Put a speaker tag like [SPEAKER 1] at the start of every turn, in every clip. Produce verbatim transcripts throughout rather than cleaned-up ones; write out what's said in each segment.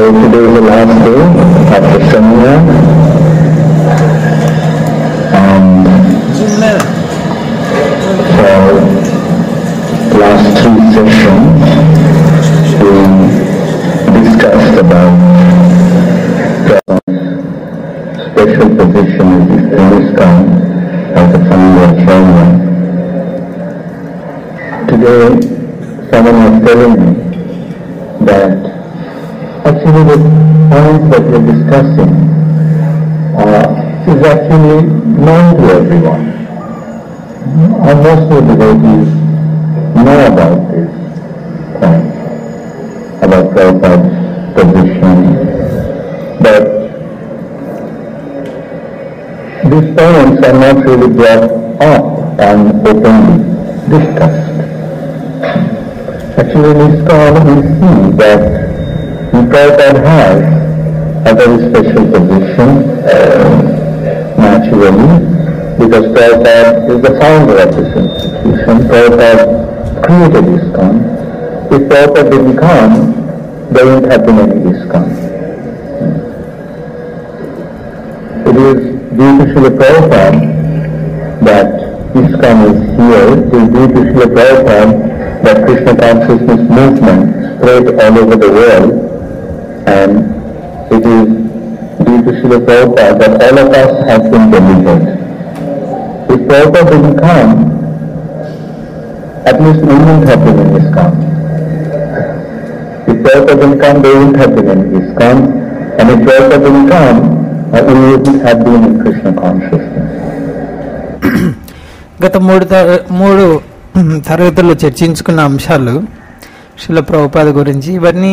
[SPEAKER 1] today is the last day of the seminar, and for last three sessions we discussed about the special position in ISKCON as the founder of Rama. Today someone was telling me that actually the point that we are discussing uh, is actually known to everyone. Uh, most of the devotees know about this point, about Prabhupada's position, but these points are not really brought up and openly discussed. Actually, in ISKCON we see that Prabhupada has a very special position, uh, naturally, because Prabhupada is the founder of this institution. Prabhupada created ISKCON. If Prabhupada didn't come, there wouldn't have been any ISKCON. It is due to Srila Prabhupada that ISKCON is here. It is due to Srila Prabhupada that Krishna consciousness movement spread all over the world, and it is due to Srila Prabhupada that all of us have been delivered. If Prabhupada didn't come, at least we wouldn't have been in ISKCON. If Prabhupada didn't come, they wouldn't have been in ISKCON, and if Prabhupada didn't come, uh, we wouldn't have been in Krishna consciousness.
[SPEAKER 2] గత మూడు మూడు తరగతుల్లో చర్చించుకున్న అంశాలు శ్రీల ప్రభుపాద గురించి, ఇవన్నీ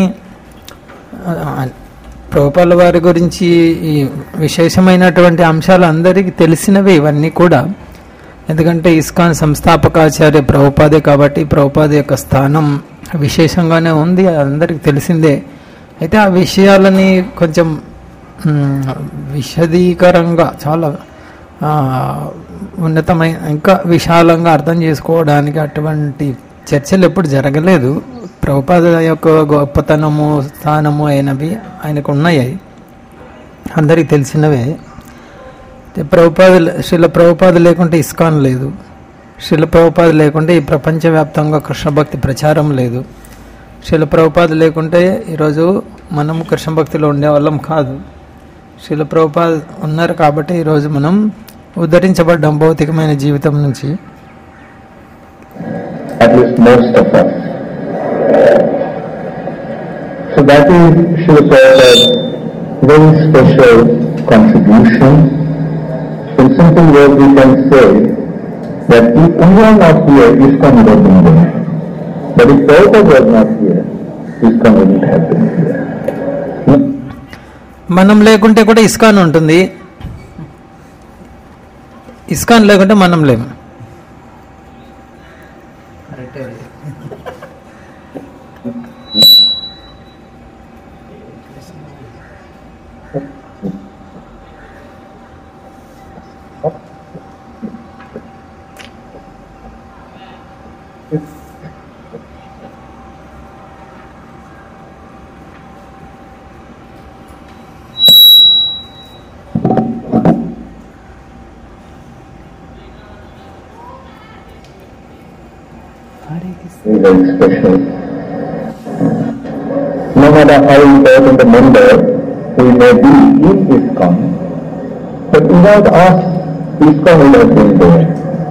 [SPEAKER 2] ప్రభుపాద వారి గురించి ఈ విశేషమైనటువంటి అంశాలు అందరికీ తెలిసినవే ఇవన్నీ కూడా. ఎందుకంటే ఇస్కాన్ సంస్థాపకాచార్య ప్రభుపాదే కాబట్టి ప్రభుపాద యొక్క స్థానం విశేషంగానే ఉంది, అందరికీ తెలిసిందే. అయితే ఆ విషయాలని కొంచెం విశదీకరంగా చాలా ఉన్నతమైన ఇంకా విశాలంగా అర్థం చేసుకోవడానికి అటువంటి చర్చలు ఎప్పుడు జరగలేదు. ప్రభుపాద యొక్క గొప్పతనము స్థానము అయినవి ఆయనకు ఉన్నాయి, అందరికీ తెలిసినవే. ప్రభుపాద శ్రీల ప్రభుపాద లేకుంటే ఇస్కాన్ లేదు, శ్రీల ప్రభుపాద లేకుంటే ఈ ప్రపంచవ్యాప్తంగా కృష్ణ భక్తి ప్రచారం లేదు, శ్రీల ప్రభుపాద లేకుంటే ఈరోజు మనము కృష్ణ భక్తిలో ఉండేవాళ్ళం కాదు. శ్రీల ప్రభుపాద ఉన్నారు కాబట్టి ఈరోజు మనం ఉద్ధరించబడ్డాం భౌతికమైన జీవితం నుంచి.
[SPEAKER 1] At least most of us. So that is Srila Prabhupada's very special contribution. In simple words we can say that if we are not here, ISKCON would have been there. But if Prabhupada was not here, ISKCON wouldn't have been here.
[SPEAKER 2] మనం లేకుంటే కూడా ISKCON ఉంటుంది, ISKCON లేకుంటే మనం లేము.
[SPEAKER 1] Very special. No matter how important a member we may be in ISKCON, but without us, ISKCON would have been there.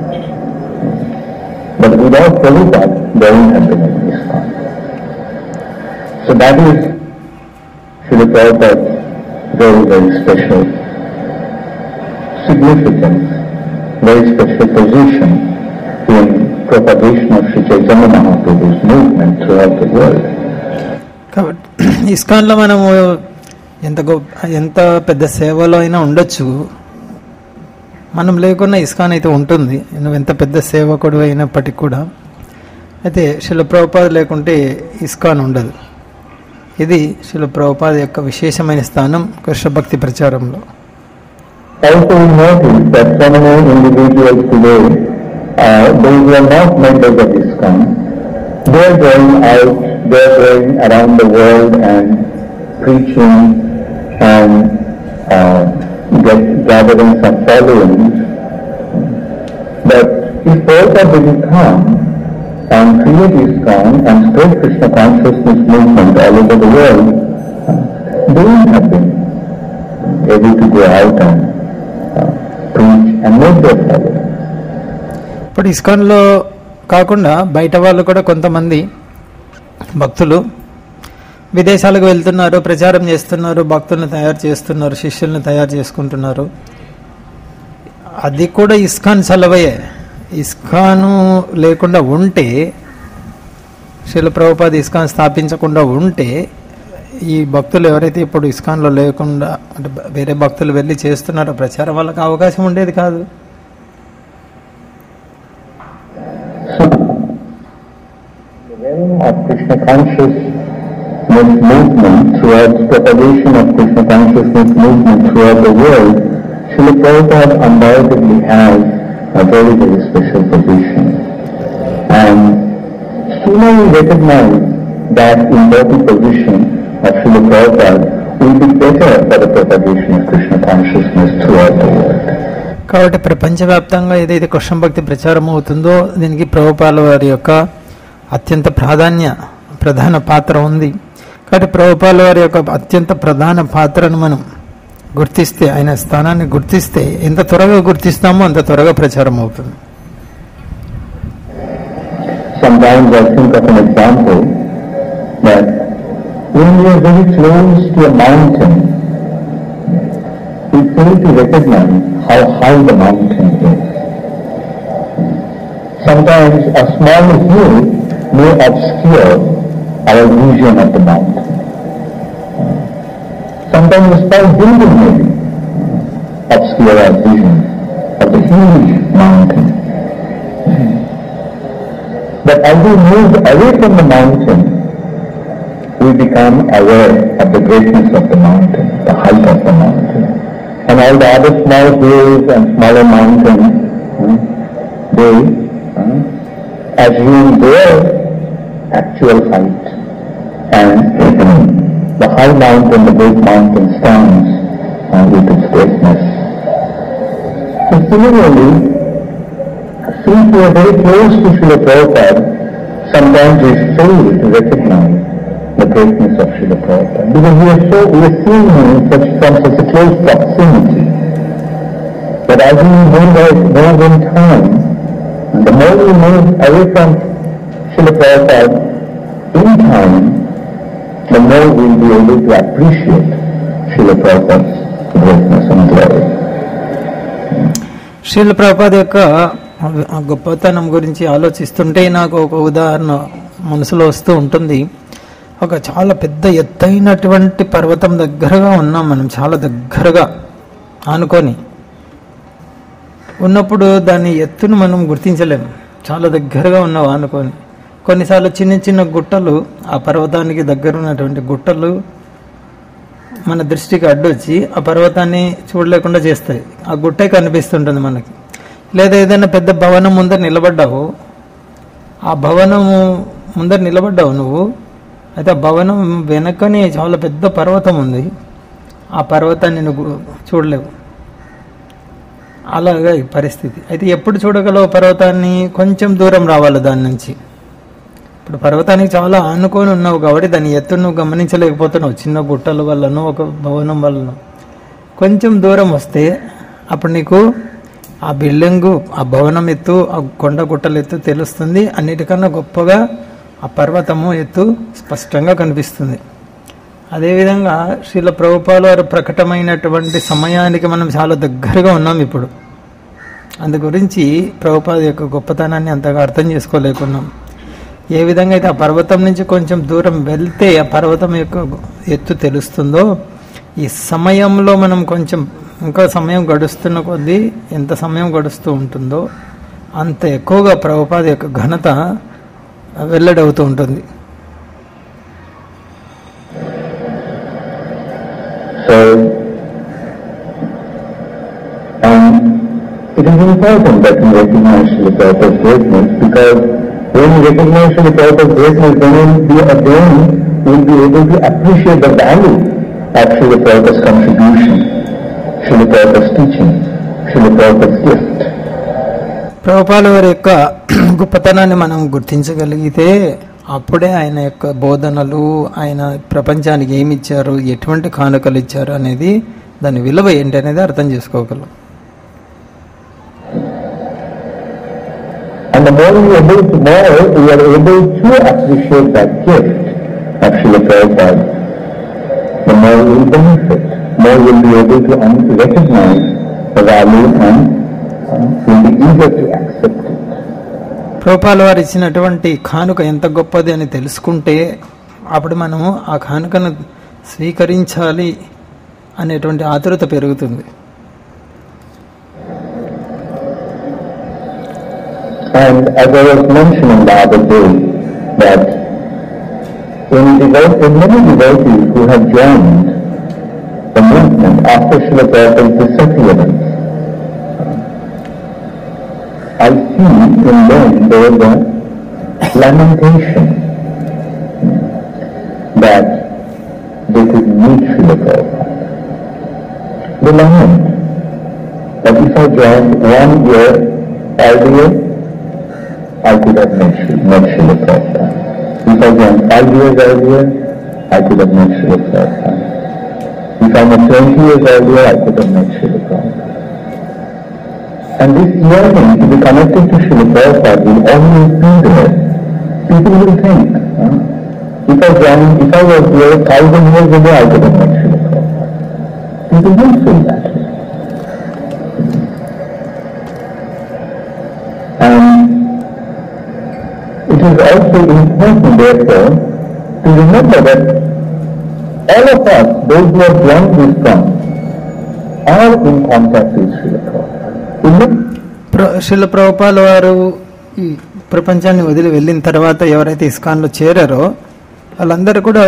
[SPEAKER 1] But without Prabhupada, there wouldn't have been an ISKCON. So that is Srila Prabhupada's very, very special significance, very special position in propagation of Sri Chaitanya Mahaprabhu's movement throughout the world.
[SPEAKER 2] కాబట్టి ఇస్కాన్లో మనము ఎంత గొప్ప ఎంత పెద్ద సేవలో అయినా ఉండొచ్చు, మనం లేకున్నా ఇస్కాన్ అయితే ఉంటుంది, నువ్వు ఎంత పెద్ద సేవకుడు అయినప్పటికీ కూడా. అయితే శ్రీల ప్రభుపాద లేకుంటే ఇస్కాన్ ఉండదు. ఇది శ్రీల ప్రభుపాద యొక్క విశేషమైన స్థానం కృష్ణ భక్తి ప్రచారంలో.
[SPEAKER 1] Also we notice that so many individuals today, uh, those who are not members of ISKCON, they are going out, they are going around the world and preaching and uh, get, gathering some followings. But if Prabhupada didn't come and create ISKCON and spread Krishna consciousness movement all over the world, they wouldn't have been able to go out and uh, preach and make their followers.
[SPEAKER 2] ఇప్పుడు ఇస్కాన్లో కాకుండా బయట వాళ్ళు కూడా కొంతమంది భక్తులు విదేశాలకు వెళ్తున్నారు, ప్రచారం చేస్తున్నారు, భక్తులను తయారు చేస్తున్నారు, శిష్యుల్ని తయారు చేసుకుంటున్నారు. అది కూడా ఇస్కాన్ చలవయే. ఇస్కాను లేకుండా ఉంటే, శ్రీల ప్రభుపాద ఇస్కాన్ స్థాపించకుండా ఉంటే, ఈ భక్తులు ఎవరైతే ఇప్పుడు ఇస్కాన్లో లేకుండా అంటే వేరే భక్తులు వెళ్ళి చేస్తున్నారో ప్రచారం, వాళ్ళకి అవకాశం ఉండేది కాదు.
[SPEAKER 1] Of Krishna consciousness movement, throughout propagation of Krishna consciousness movement throughout the world, Srila Prabhupada undoubtedly has a very, very special position. And sooner we recognize that important position of Srila Prabhupada will be better for the propagation of Krishna consciousness throughout the world.
[SPEAKER 2] కాబట్టి ప్రపంచవ్యాప్తంగా ఏదైతే కృష్ణ భక్తి ప్రచారం అవుతుందో దీనికి ప్రభుపాల వారి యొక్క అత్యంత ప్రాధాన్య ప్రధాన పాత్ర ఉంది. కాబట్టి ప్రభుపాల వారి యొక్క అత్యంత ప్రధాన పాత్రను మనం గుర్తిస్తే, ఆయన స్థానాన్ని గుర్తిస్తే, ఎంత త్వరగా గుర్తిస్తామో అంత త్వరగా ప్రచారం అవుతుంది.
[SPEAKER 1] Sometimes I think of an example that when we are very close to a mountain, we fail to recognize how high the mountain is. Sometimes a small hill may obscure our vision of the mountain. Sometimes a small building may obscure our vision of the huge mountain. But as we move away from the mountain, we become aware of the greatness of the mountain, the height of the mountain. And all the other small hills and smaller mountains, they assume their actual height, and the high mountain, the great mountain, stands uh, with its greatness. So similarly, since we are very close to Srila Prabhupada, sometimes we fail to recognize the greatness of Srila Prabhupada, because we are so we are seeing him in such, from such a close proximity. But as we move, move in time, the more we move away from Srila Prabhupada in time, the more we will be able to appreciate Srila Prabhupada's greatness and glory.
[SPEAKER 2] Srila Prabhupada యొక్క గొప్పతనం గురించి ఆలోచిస్తుంటే నాకు ఒక ఉదాహరణ మనసులో వస్తూ ఉంటుంది. ఒక చాలా పెద్ద ఎత్తైనటువంటి పర్వతం దగ్గరగా ఉన్నాం మనం, చాలా దగ్గరగా ఆనుకొని ఉన్నప్పుడు దాని ఎత్తును మనం గుర్తించలేము. చాలా దగ్గరగా ఉన్నావు ఆనుకొని. కొన్నిసార్లు చిన్న చిన్న గుట్టలు, ఆ పర్వతానికి దగ్గర ఉన్నటువంటి గుట్టలు మన దృష్టికి అడ్డొచ్చి ఆ పర్వతాన్ని చూడలేకుండా చేస్తాయి. ఆ గుట్టే కనిపిస్తుంటుంది మనకి. లేదా ఏదైనా పెద్ద భవనం ముందర నిలబడ్డావు, ఆ భవనము ముందర నిలబడ్డావు నువ్వు, అయితే ఆ భవనం వెనకని చాలా పెద్ద పర్వతం ఉంది, ఆ పర్వతాన్ని నువ్వు చూడలేవు. అలాగా ఈ పరిస్థితి. అయితే ఎప్పుడు చూడగలవు పర్వతాన్ని? కొంచెం దూరం రావాలి దాని నుంచి. ఇప్పుడు పర్వతానికి చాలా ఆనుకొని ఉన్నావు కాబట్టి దాని ఎత్తు నువ్వు గమనించలేకపోతున్నావు, చిన్న గుట్టల వల్లనో ఒక భవనం వల్లనో. కొంచెం దూరం వస్తే అప్పుడు నీకు ఆ బిల్డింగు, ఆ భవనం ఎత్తు, ఆ కొండ గుట్టల ఎత్తు తెలుస్తుంది. అన్నిటికన్నా గొప్పగా ఆ పర్వతము ఎత్తు స్పష్టంగా కనిపిస్తుంది. అదేవిధంగా శ్రీల ప్రభుపాద వారు ప్రకటమైనటువంటి సమయానికి మనం చాలా దగ్గరగా ఉన్నాం ఇప్పుడు. అందు గురించి ప్రభుపాద యొక్క గొప్పతనాన్ని అంతగా అర్థం చేసుకోలేకున్నాం. ఏ విధంగా అయితే ఆ పర్వతం నుంచి కొంచెం దూరం వెళ్తే ఆ పర్వతం యొక్క ఎత్తు తెలుస్తుందో, ఈ సమయంలో మనం కొంచెం ఇంకా సమయం గడుస్తున్న కొద్దీ ఎంత సమయం గడుస్తూ ఉంటుందో అంత ఎక్కువగా ప్రభుపాద యొక్క ఘనత వెల్లడవుతూ ఉంటుంది.
[SPEAKER 1] So, um, it is important that we recognize Srila Prabhupada's greatness, because when we recognize Srila Prabhupada's greatness, then we, then will be able to appreciate the value of Srila Prabhupada's contribution, Srila Prabhupada's teaching, Srila Prabhupada's gift.
[SPEAKER 2] ప్రభుపాల వారి యొక్క గొప్పతనాన్ని మనం గుర్తించగలిగితే అప్పుడే ఆయన యొక్క బోధనలు, ఆయన ప్రపంచానికి ఏమి ఇచ్చారు, ఎటువంటి కానుకలు ఇచ్చారు అనేది, దాని విలువ ఏంటి అనేది అర్థం చేసుకోగలం.
[SPEAKER 1] And the more we are able to, more we are able to appreciate that gift of Srila Prabhupada, the more we will benefit, more we will be able to recognize the value and uh, will be eager to accept it.
[SPEAKER 2] ప్రభుపాల వారు ఇచ్చినటువంటి కానుక ఎంత గొప్పది అని తెలుసుకుంటే అప్పుడు మనము ఆ కానుకను స్వీకరించాలి అనేటువంటి ఆతురత పెరుగుతుంది.
[SPEAKER 1] And as I was mentioning the other day, that in, devote, in many devotees who have joined the movement after Srila Prabhupada's disappearance, I see in them there is a lamentation that they could meet Srila Prabhupada. They lament that if I joined one year earlier, I could have met Srila Prabhupada. If I joined five years earlier, I could have met Srila Prabhupada. If I met twenty years earlier, I could have met Srila Prabhupada. And this yearning to be connected to Srila Prabhupada will always be there. People will think, huh? if I joined, if I was here a thousand years ago, I could have met Srila Prabhupada. People will feel that. And it is also important, therefore, to remember that all of us, those who have joined this camp, are in contact with Srila Prabhupada.
[SPEAKER 2] Srila ప్రభుపాల వారు ఈ ప్రపంచాన్ని వదిలి వెళ్ళిన తర్వాత ఎవరైతే ఇస్కాన్లో చేరారో వాళ్ళందరూ కూడా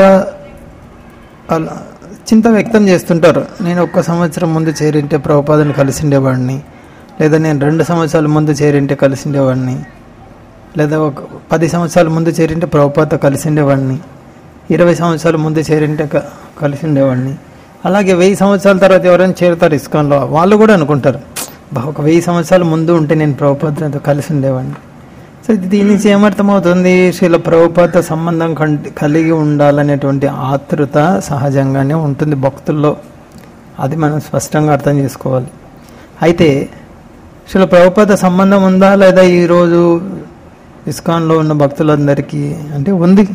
[SPEAKER 2] చింత వ్యక్తం చేస్తుంటారు. నేను ఒక్క సంవత్సరం ముందు చేరింటే ప్రభుపాదను కలిసిండేవాడిని, లేదా నేను రెండు సంవత్సరాల ముందు చేరింటే కలిసిండేవాడిని, లేదా ఒక పది సంవత్సరాల ముందు చేరింటే ప్రభుపాదతో కలిసిండేవాడిని, ఇరవై సంవత్సరాల ముందు చేరింటే కలిసిండేవాడిని. అలాగే వెయ్యి సంవత్సరాల తర్వాత ఎవరైనా చేరుతారు ఇస్కాన్లో, వాళ్ళు కూడా అనుకుంటారు ఒక వెయ్యి సంవత్సరాల ముందు ఉంటే నేను ప్రభుపాదతో కలిసి ఉండేవాడిని. సో దీని నుంచి ఏమర్థమవుతుంది, శ్రీల ప్రభుపాదతో సంబంధం కలిగి ఉండాలనేటువంటి ఆతృత సహజంగానే ఉంటుంది భక్తుల్లో. అది మనం స్పష్టంగా అర్థం చేసుకోవాలి. అయితే శ్రీల ప్రభుపాద సంబంధం ఉందా లేదా ఈరోజు ఇస్కాన్లో ఉన్న భక్తులందరికీ అంటే ఉంది.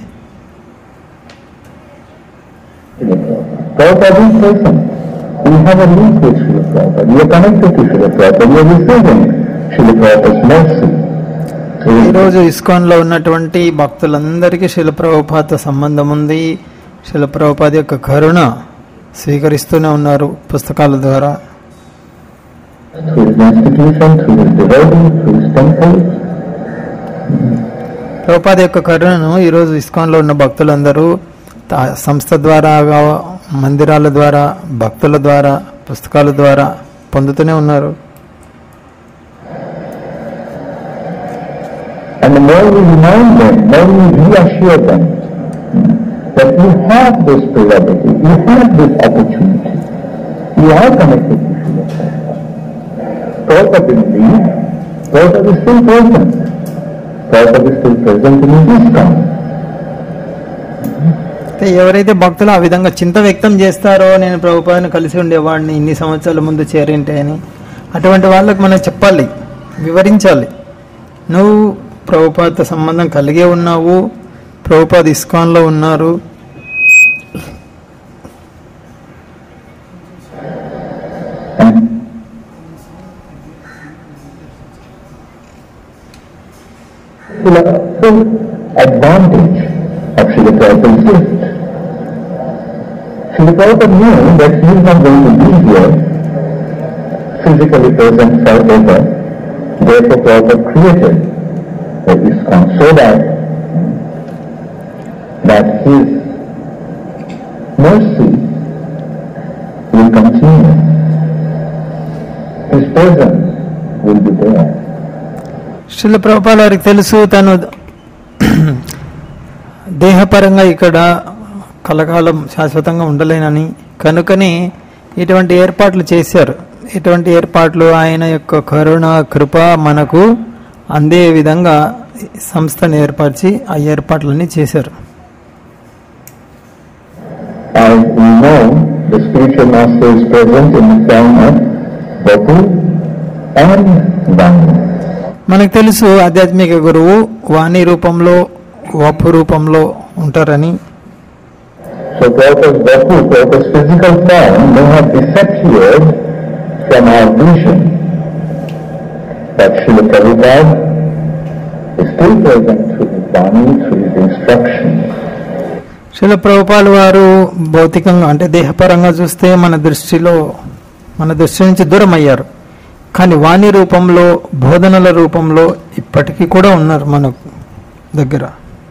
[SPEAKER 1] We have a link with Srila Prabhupada. We are connected to Srila Prabhupada. We are receiving Srila Prabhupada's mercy.
[SPEAKER 2] ఈరోజు ఇస్కాన్లో ఉన్నటువంటి భక్తులందరికీ శ్రీల ప్రభుపాదతో సంబంధం ఉంది. శ్రీల ప్రభుపాద యొక్క కరుణ స్వీకరిస్తూనే ఉన్నారు పుస్తకాల ద్వారా. ప్రభుపాద యొక్క కరుణను ఈరోజు ఇస్కాన్లో ఉన్న భక్తులందరూ సంస్థ ద్వారా, మందిరాల ద్వారా, భక్తుల ద్వారా, పుస్తకాల ద్వారా పొందుతూనే ఉన్నారు.
[SPEAKER 1] And the more we remind them, more we reassure them that you have this prerogative, you have this opportunity, you are connected to Srila Prabhupada. Prabhupada didn't leave, Prabhupada is still present. Prabhupada is still present in his time.
[SPEAKER 2] ఎవరైతే భక్తులు ఆ విధంగా చింత వ్యక్తం చేస్తారో, నేను ప్రభుపాదను కలిసి ఉండేవాడిని ఇన్ని సంవత్సరాల ముందు చేరింటే అని, అటువంటి వాళ్ళకు మనం చెప్పాలి, వివరించాలి. నువ్వు ప్రభుపాదతో సంబంధం కలిగే ఉన్నావు, ప్రభుపాద ఇస్కాన్లో ఉన్నారు.
[SPEAKER 1] Advantage of Srila Prabhupada's gift. Srila Prabhupada knew that he is not going to be here physically present forever. Therefore Prabhupada created the ISKCON so that that his mercy will continue. His presence will be there.
[SPEAKER 2] Srila Prabhupada వారికి తెలుసు తను దేహపరంగా ఇక్కడ కలకాలం శాశ్వతంగా ఉండలేనని, కనుకనే ఇటువంటి ఏర్పాట్లు చేశారు. ఇటువంటి ఏర్పాట్లు ఆయన యొక్క కరుణ కృప మనకు అందే విధంగా సంస్థను ఏర్పరిచి ఆ ఏర్పాట్లన్నీ చేశారు.
[SPEAKER 1] As we know, the spiritual master is present in the form of Vapu and Vani.
[SPEAKER 2] మనకు తెలుసు ఆధ్యాత్మిక గురువు వాణి రూపంలో వపు రూపంలో ఉంటారని.
[SPEAKER 1] So Prabhupada's Vapu, Prabhupada's physical form may have disappeared from our vision, but Srila Prabhupada is still present through his Vani, through his instruction.
[SPEAKER 2] Srila Prabhupal వారు భౌతికంగా అంటే దేహపరంగా చూస్తే మన దృష్టిలో మన దృష్టి నుంచి దూరం అయ్యారు, కానీ వాణి రూపంలో బోధనల రూపంలో ఇప్పటికీ కూడా ఉన్నారు మన దగ్గర.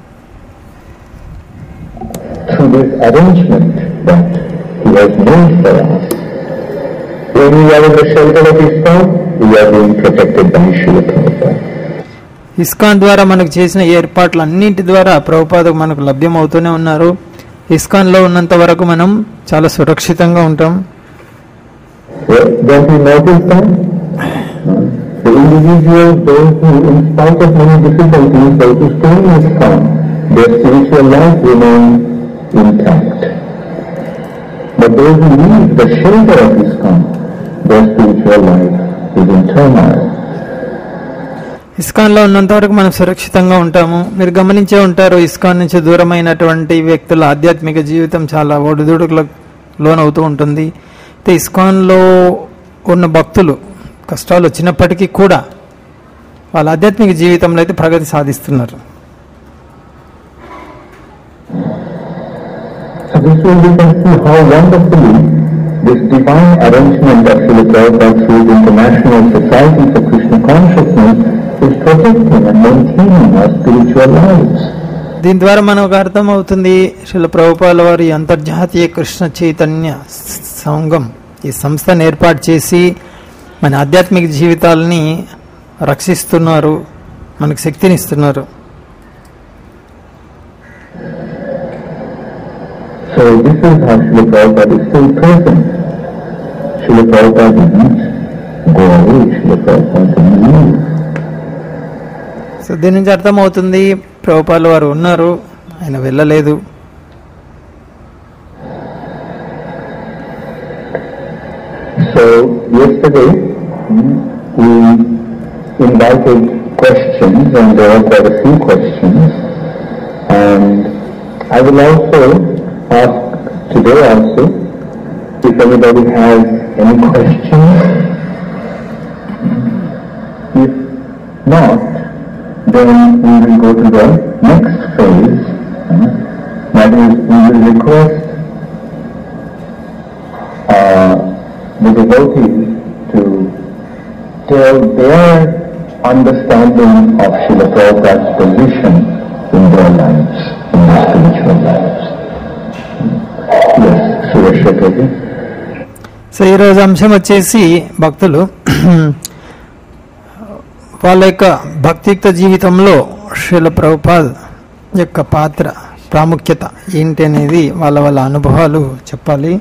[SPEAKER 1] Through this arrangement that he has made for us, when we are in the shelter of ISKCON, we are being protected by Srila Prabhupada.
[SPEAKER 2] ISKCON ద్వారా మనకు చేసిన ఏర్పాట్లు అన్నింటి ద్వారా ప్రభుపాద మనకు లభ్యం అవుతూనే ఉన్నారు. ఇస్కాన్ లో ఉన్నంత వరకు మనం చాలా సురక్షితంగా ఉంటాం.
[SPEAKER 1] Don't you notice that? The individuals, those who, in spite of many difficulties, those who stay in ISKCON, their spiritual life remains intact. But those who leave the shelter of ISKCON, their spiritual life is in turmoil.
[SPEAKER 2] ISKCON లో ఉన్నంత వరకు మనం సురక్షితంగా ఉంటాము. మీరు గమనించే ఉంటారు, ISKCON నుంచి దూరమైనటువంటి వ్యక్తుల ఆధ్యాత్మిక జీవితం చాలా ఒడిదుడుకులకు లోనవుతూ ఉంటుంది. అయితే ఇస్కాన్ లో ఉన్న భక్తులు కష్టాలు వచ్చినప్పటికీ కూడా వాళ్ళ ఆధ్యాత్మిక జీవితంలో అయితే ప్రగతి సాధిస్తున్నారు.
[SPEAKER 1] So this way we can see how wonderfully this divine arrangement of Srila Prabhupada through the International Society for Krishna Consciousness is protecting and maintaining our spiritual lives.
[SPEAKER 2] దీని ద్వారా మనకు అర్థం అవుతుంది, శ్రీల ప్రభుపాల వారి అంతర్జాతీయ కృష్ణ చైతన్య సంఘం ఈ సంస్థను ఏర్పాటు చేసి మన ఆధ్యాత్మిక జీవితాలని రక్షిస్తున్నారు, మనకు శక్తినిస్తున్నారు.
[SPEAKER 1] So this is how Srila Prabhupada is still present. Srila Prabhupada didn't go away, Srila Prabhupada didn't leave.
[SPEAKER 2] So దీని నుంచి అర్థమవుతుంది, ప్రభుపాల వారు ఉన్నారు, ఆయన వెళ్ళలేదు.
[SPEAKER 1] So yesterday we invited questions, and there were quite a few questions, and I will also ask today also if anybody has any questions. If not, then we will go to the next phase, uh, that is, we will request uh, the devotees to tell their understanding of Srila Prabhupada's position in their lives, in their spiritual lives. Yes, Suresh Prabhu.
[SPEAKER 2] So ఈరోజు అంశం వచ్చేసి భక్తులు వాళ్ళ యొక్క భక్తియుక్త జీవితంలో శ్రీల ప్రభుపాద్ యొక్క పాత్ర ప్రాముఖ్యత ఏంటి అనేది వాళ్ళ వాళ్ళ అనుభవాలు చెప్పాలి.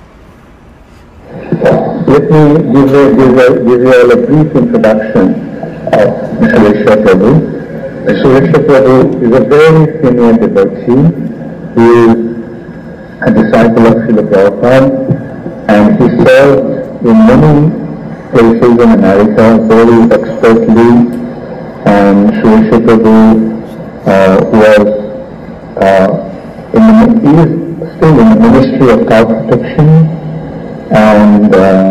[SPEAKER 1] Let me give, a, give, a, give you all a brief introduction of Suresh Prabhu. Suresh Prabhu is a very senior devotee. He is a disciple of Srila Prabhupada, and he served in many places in America very expertly, and Suresh Prabhu uh, was uh, in the, he is still in the Ministry of Cow Protection, and uh,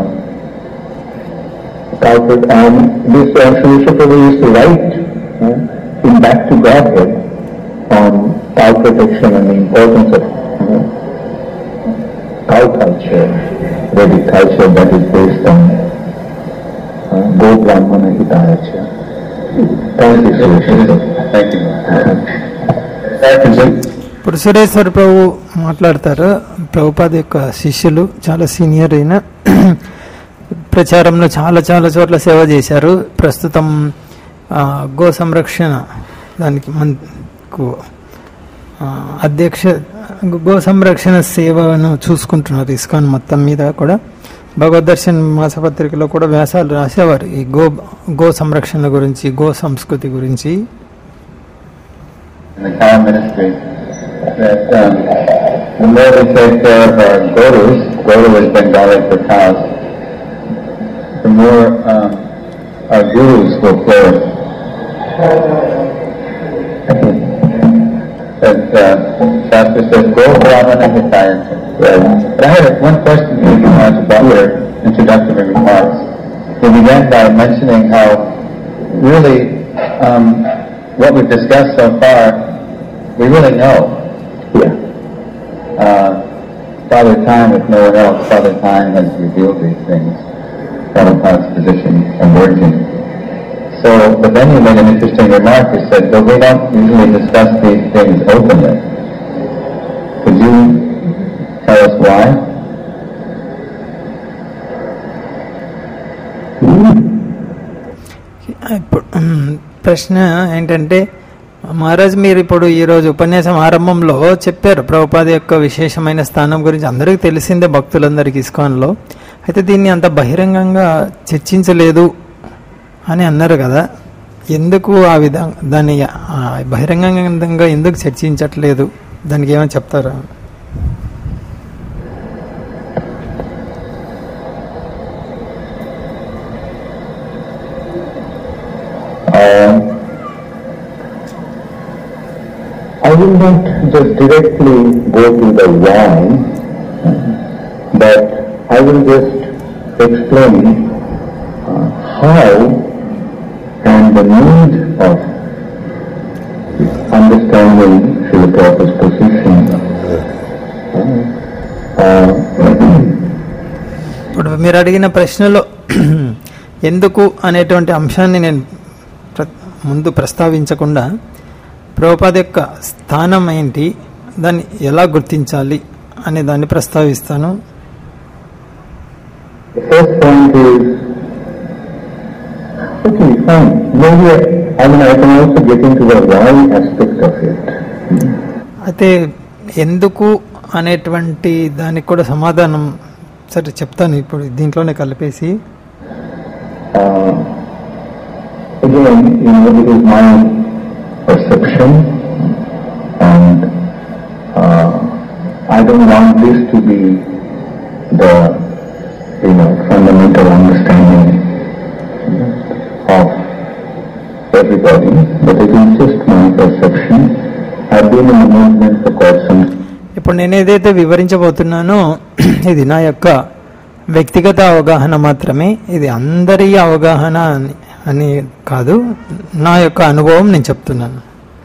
[SPEAKER 1] cow, and this uh, Suresh Prabhu used to write uh, in Back to Godhead on cow protection and the importance of uh, cow culture, Vedic culture that is based on Go Brahmana Hitayacha. Thank you, Suresh. Thank you.
[SPEAKER 2] ఇప్పుడు సురేశ్వర ప్రభు మాట్లాడతారు. ప్రభుపాద యొక్క శిష్యులు, చాలా senior అయిన, ప్రచారంలో చాలా చాలా చోట్ల సేవ చేశారు. ప్రస్తుతం గో సంరక్షణ దానికి మనకు ఆ, అధ్యక్ష గో సంరక్షణ సేవను చూసుకుంటున్నారు ఇస్కాన్ మొత్తం మీద కూడా. భగవద్ దర్శన్ మాసపత్రికలో కూడా వ్యాసాలు రాసేవారు ఈ గో గో సంరక్షణ గురించి, గో సంస్కృతి గురించి.
[SPEAKER 1] In the cow ministry, that um, the more we take care of our gurus, guru is Bengali for cows, the more um, our gurus will flourish. That uh, Shastra says, Go Brahmana Hitayanta. But I had one question for you Maharaj, about your introductory remarks. You began by mentioning how really um, what we've discussed so far, we really know.
[SPEAKER 3] Yeah.
[SPEAKER 1] Uh, Father Time, if no one else, Father Time has revealed these things. Prabhupada's position emerging. So, but then you made an interesting remark. You said, but we don't usually discuss these things openly. Could you tell us why?
[SPEAKER 2] ఇప్పుడు ప్రశ్న ఏంటంటే, మహారాజ్ మీరు ఇప్పుడు ఈరోజు ఉపన్యాసం ఆరంభంలో చెప్పారు ప్రభుపాద యొక్క విశేషమైన స్థానం గురించి అందరికీ తెలిసిందే భక్తులందరికీ ఇస్కాన్లో. అయితే దీన్ని అంత బహిరంగంగా చర్చించలేదు అని అన్నారు కదా, ఎందుకు ఆ విధంగా దాన్ని బహిరంగంగా ఎందుకు చర్చించట్లేదు, దానికి ఏమైనా చెప్తారా?
[SPEAKER 1] Uh, I will not just directly go to the why, but I will just explain uh, how and the need of understanding Srila Prabhupada's position. Uh,
[SPEAKER 2] ఇప్పుడు మీరు అడిగిన ప్రశ్నలో ఎందుకు అనేటువంటి అంశాన్ని నేను ముందు ప్రస్తావించకుండా ప్రభుపాద యొక్క స్థానం ఏంటి, దాన్ని ఎలా గుర్తించాలి అనే దాన్ని ప్రస్తావిస్తాను.
[SPEAKER 1] The first point is, okay, fine. Maybe I mean I can also get into the why aspect of it.
[SPEAKER 2] అయితే ఎందుకు అనేటువంటి దానికి కూడా సమాధానం సరే చెప్తాను ఇప్పుడు దీంట్లోనే కలిపేసి.
[SPEAKER 1] Uh, again, you know, it is my perception, and uh, I don't want this to be the, you know, fundamental understanding of everybody, but it is just my perception. I've been in the movement for quite some time.
[SPEAKER 2] ఇప్పుడు నేను ఏదైతే వివరించబోతున్నానో ఇది నా యొక్క వ్యక్తిగత అవగాహన మాత్రమే, ఇది అందరి అవగాహన అని అని కాదు, నా యొక్క అనుభవం నేను చెప్తున్నాను.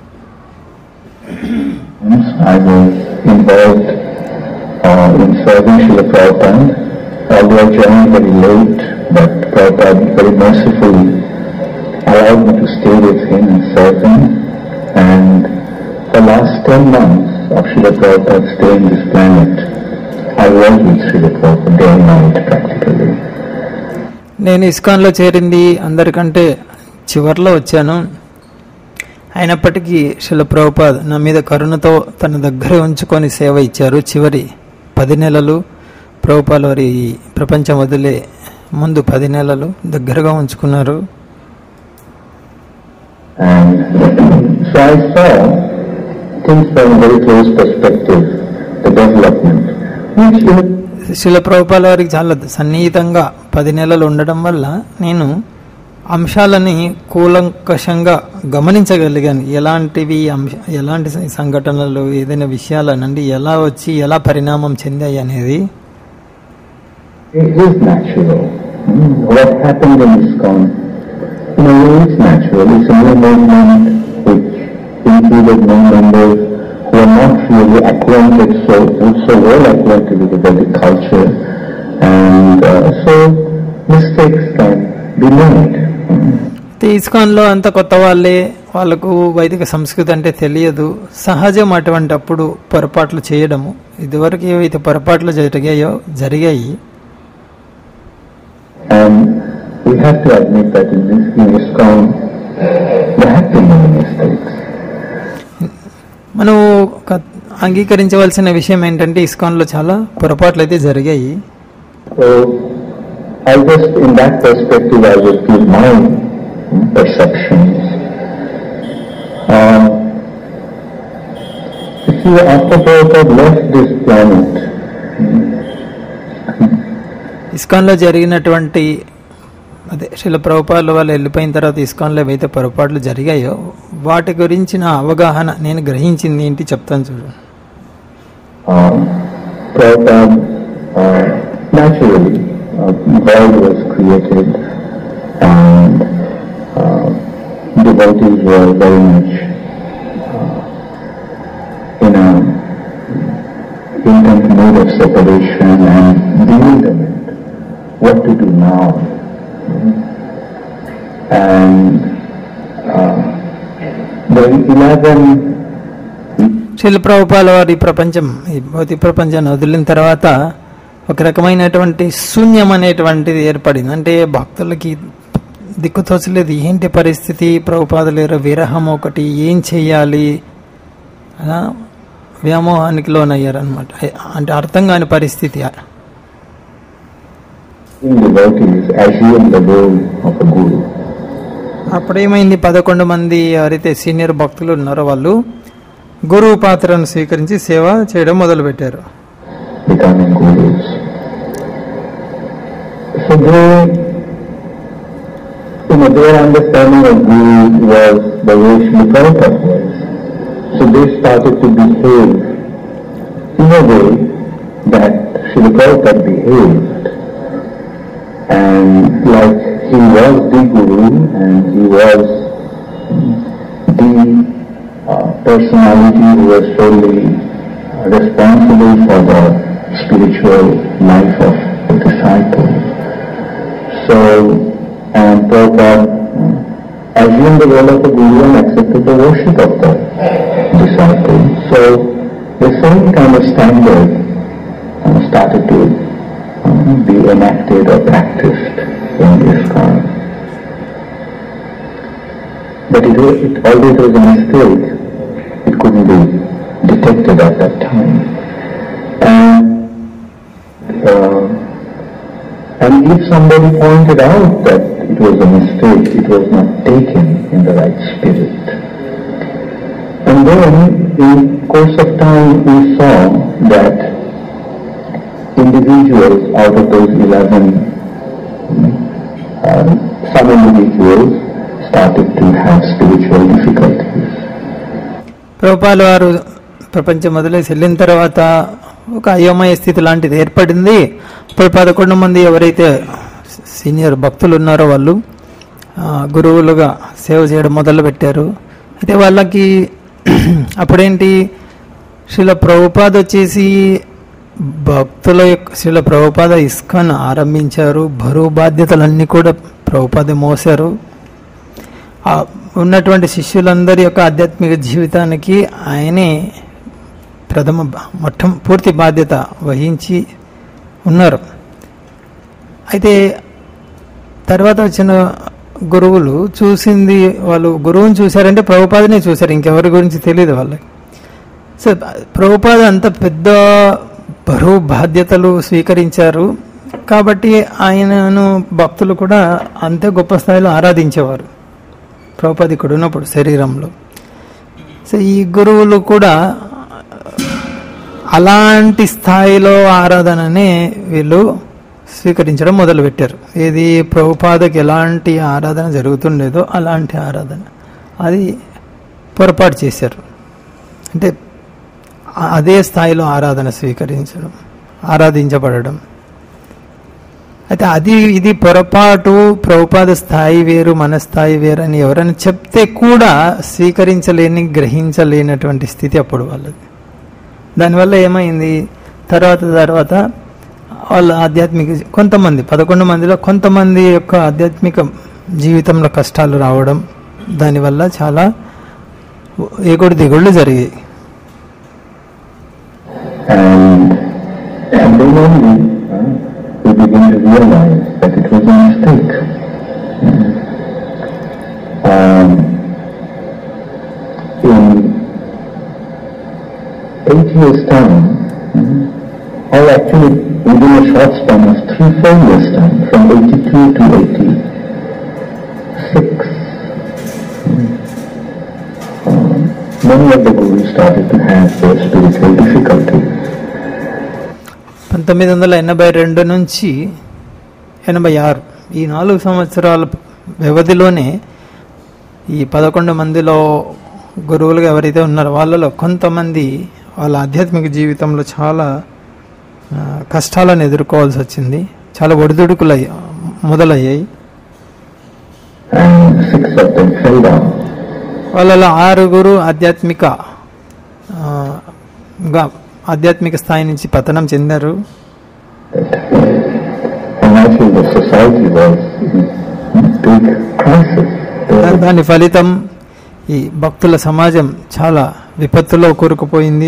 [SPEAKER 1] I was involved uh, in serving Srila Prabhupada, although I joined very late, but Prabhupada very mercifully allowed me to stay with him and serve him, and the last ten months of Srila Prabhupada's stay in this planet, I was with Srila Prabhupada day and night practically.
[SPEAKER 2] నేను ఇస్కాన్లో చేరింది అందరికంటే చివర్లో వచ్చాను. అయినప్పటికీ శ్రీల ప్రభుపాద్ నా మీద కరుణతో తన దగ్గర ఉంచుకొని సేవ ఇచ్చారు. చివరి పది నెలలు ప్రభుపాల వారి ప్రపంచం వదిలే ముందు పది నెలలు దగ్గరగా ఉంచుకున్నారు.
[SPEAKER 1] And so I saw things from a very close perspective, the development, which is
[SPEAKER 2] శిల ప్రభుపాల వారికి చాలా సన్నిహితంగా పది నెలలు ఉండడం వల్ల నేను అంశాలని కూలంకషంగా గమనించగలిగాను. ఎలాంటివి అంశ ఎలాంటి సంఘటనలు ఏదైనా విషయాలనండి ఎలా వచ్చి ఎలా పరిణామం చెందాయి అనేది.
[SPEAKER 1] it is natural. What happened in ISKCON, you know, it's natural. It's a new movement which included many members who are not really acquainted so, so well acquainted with the Vedic culture, and uh, so mistakes can be made.
[SPEAKER 2] ఇస్కాన్లో అంత కొత్త వాళ్ళే, వాళ్ళకు వైదిక సంస్కృతి అంటే తెలియదు, సహజం అటువంటప్పుడు పొరపాట్లు చేయడము. ఇదివరకు ఏవైతే పొరపాట్లు జరిగాయో జరిగాయి.
[SPEAKER 1] And we have to admit that in this in ISKCON there have been many mistakes.
[SPEAKER 2] మనం ఒక అంగీకరించవలసిన విషయం ఏంటంటే ఇస్కాన్లో చాలా పొరపాట్లు అయితే జరిగాయి.
[SPEAKER 1] So, I just in that perspective I will give my perceptions. Uh, you see, after Prabhupada left this planet,
[SPEAKER 2] ఇస్కాన్లో జరిగినటువంటి అదే శ్రీల ప్రభుపాదుల వాళ్ళు వెళ్ళిపోయిన తర్వాత ఇస్కాన్లో ఏవైతే పొరపాట్లు జరిగాయో వాటి గురించిన అవగాహన నేను గ్రహించింది ఏంటి చెప్తాను చూడు.
[SPEAKER 1] uh, Prabhupada, uh, naturally, uh, world was created and uh, devotees were very much uh, in a intense mood of separation and bewilderment. What to do now? And uh, the eleven
[SPEAKER 2] Srila ప్రభుపాదుల వారి ప్రపంచం ఈ భౌతిక ప్రపంచాన్ని వదిలిన తర్వాత ఒక రకమైనటువంటి శూన్యం అనేటువంటిది ఏర్పడింది. అంటే భక్తులకి దిక్కు తోచలేదు, ఏంటి పరిస్థితి, ప్రభుపాదుల విరహం ఒకటి, ఏం చెయ్యాలి, అలా వ్యామోహానికి లోనయ్యారనమాట. అంటే అర్థం కాని పరిస్థితి. అప్పుడేమైంది, పదకొండు మంది ఎవరైతే సీనియర్ భక్తులు ఉన్నారో వాళ్ళు గురువు పాత్రను స్వీకరించి సేవ చేయడం మొదలు పెట్టారు.
[SPEAKER 1] So they, you know, their understanding of Guru was the way Srila Prabhupada was. So they started to behave in a way that Srila Prabhupada behaved. And like he was the Guru and he was the uh, personality who was solely uh, responsible for the spiritual life of the disciple. So, and Prabhupada assumed the role of the Guru and accepted the worship of the disciple. So, the same kind of standard uh, started to uh, be enacted or practiced in ISKCON. But it, was, it although it was a mistake, it couldn't be detected at that time. And uh, And if somebody pointed out that it was a mistake, it was not taken in the right spirit. And then, in course of time, we saw that individuals out of those eleven, uh, some individuals started to have spiritual difficulties.
[SPEAKER 2] ప్రభుపాదుల వారు ప్రపంచం మొదలైసి వెళ్ళిన తర్వాత ఒక అయోమయ స్థితి లాంటిది ఏర్పడింది. ఇప్పుడు పదకొండు మంది ఎవరైతే సీనియర్ భక్తులు ఉన్నారో వాళ్ళు గురువులుగా సేవ చేయడం మొదలు పెట్టారు. అయితే వాళ్ళకి అప్పుడేంటి, శ్రీల ప్రభుపాద వచ్చేసి భక్తుల యొక్క శ్రీల ప్రభుపాద ఇస్కాన్ ఆరంభించారు, బరువు బాధ్యతలన్నీ కూడా ప్రభుపాద మోసారు. ఉన్నటువంటి శిష్యులందరి యొక్క ఆధ్యాత్మిక జీవితానికి ఆయనే ప్రథమ మొత్తం పూర్తి బాధ్యత వహించి ఉన్నారు. అయితే తర్వాత వచ్చిన గురువులు చూసింది, వాళ్ళు గురువుని చూశారంటే ప్రభుపాదనే చూశారు, ఇంకెవరి గురించి తెలియదు వాళ్ళకి. సో ప్రభుపాద అంత పెద్ద బరువు బాధ్యతలు స్వీకరించారు కాబట్టి ఆయనను భక్తులు కూడా అంతే గొప్ప స్థాయిలో ఆరాధించేవారు ప్రభుపాద ఇక్కడ ఉన్నప్పుడు శరీరంలో. సో ఈ గురువులు కూడా అలాంటి స్థాయిలో ఆరాధననే వీళ్ళు స్వీకరించడం మొదలుపెట్టారు. ఏది ప్రభుపాదకి ఎలాంటి ఆరాధన జరుగుతుండేదో అలాంటి ఆరాధన అది పొరపాటు చేశారు. అంటే అదే స్థాయిలో ఆరాధన స్వీకరించడం, ఆరాధించబడడం. అయితే అది ఇది పొరపాటు, ప్రభుపాద స్థాయి వేరు మన స్థాయి వేరు అని ఎవరైనా చెప్తే కూడా స్వీకరించలేని, గ్రహించలేనటువంటి స్థితి అప్పుడు వాళ్ళది. దానివల్ల ఏమైంది, తర్వాత తర్వాత వాళ్ళ ఆధ్యాత్మిక కొంతమంది పదకొండు మందిలో కొంతమంది యొక్క ఆధ్యాత్మిక జీవితంలో కష్టాలు రావడం, దానివల్ల చాలా ఎగుడు దిగుళ్ళు జరిగాయి.
[SPEAKER 1] And, and then only uh, we begin to realize that it was a mistake. Um, in eight years time, or actually within a short span of three, four years time, from eighty-two to eighty-six, uh, many of the gurus started to have their spiritual difficulties.
[SPEAKER 2] పంతొమ్మిది వందల ఎనభై రెండు నుంచి ఎనభై ఆరు ఈ నాలుగు సంవత్సరాల వ్యవధిలోనే ఈ పదకొండు మందిలో గురువులుగా ఎవరైతే ఉన్నారో వాళ్ళలో కొంతమంది వాళ్ళ ఆధ్యాత్మిక జీవితంలో చాలా కష్టాలను ఎదుర్కోవాల్సి వచ్చింది, చాలా ఒడిదుడుకులు మొదలయ్యాయి. వాళ్ళలో ఆరుగురు ఆధ్యాత్మిక ఆధ్యాత్మిక స్థాయి నుంచి పతనం చెందారు. దాని ఫలితం ఈ భక్తుల సమాజం చాలా విపత్తులో కూరుకుపోయింది.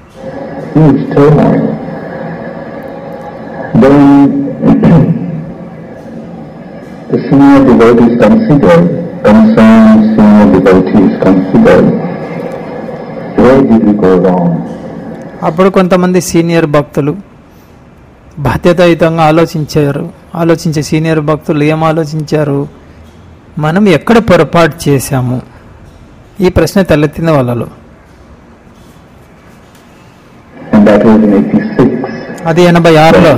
[SPEAKER 2] అప్పుడు కొంతమంది సీనియర్ భక్తులు బాధ్యతాయుతంగా ఆలోచించారు. ఆలోచించే సీనియర్ భక్తులు ఏం ఆలోచించారు, మనం ఎక్కడ పొరపాటు చేశాము, ఈ ప్రశ్న తలెత్తింది వాళ్ళలో. అది ఎనభై ఆరులో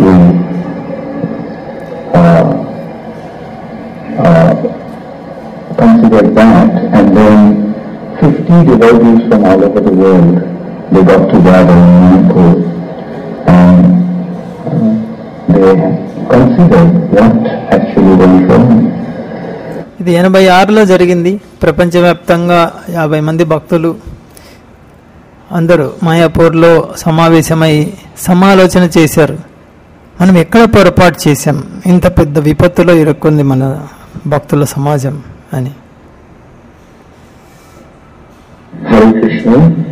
[SPEAKER 1] considered that, and then fifty devotees from all over the world, they got together in Manipur, and uh, they considered what actually went wrong.
[SPEAKER 2] ఇది ఎనభై ఆరులో జరిగింది. ప్రపంచవ్యాప్తంగా యాభై మంది భక్తులు అందరూ మాయాపూర్లో సమావేశమై సమాలోచన చేశారు, మనం ఎక్కడ పొరపాటు చేశాం, ఇంత పెద్ద విపత్తులో ఇరుక్కుంది మన భక్తుల సమాజం అని.
[SPEAKER 1] Hare Krishna.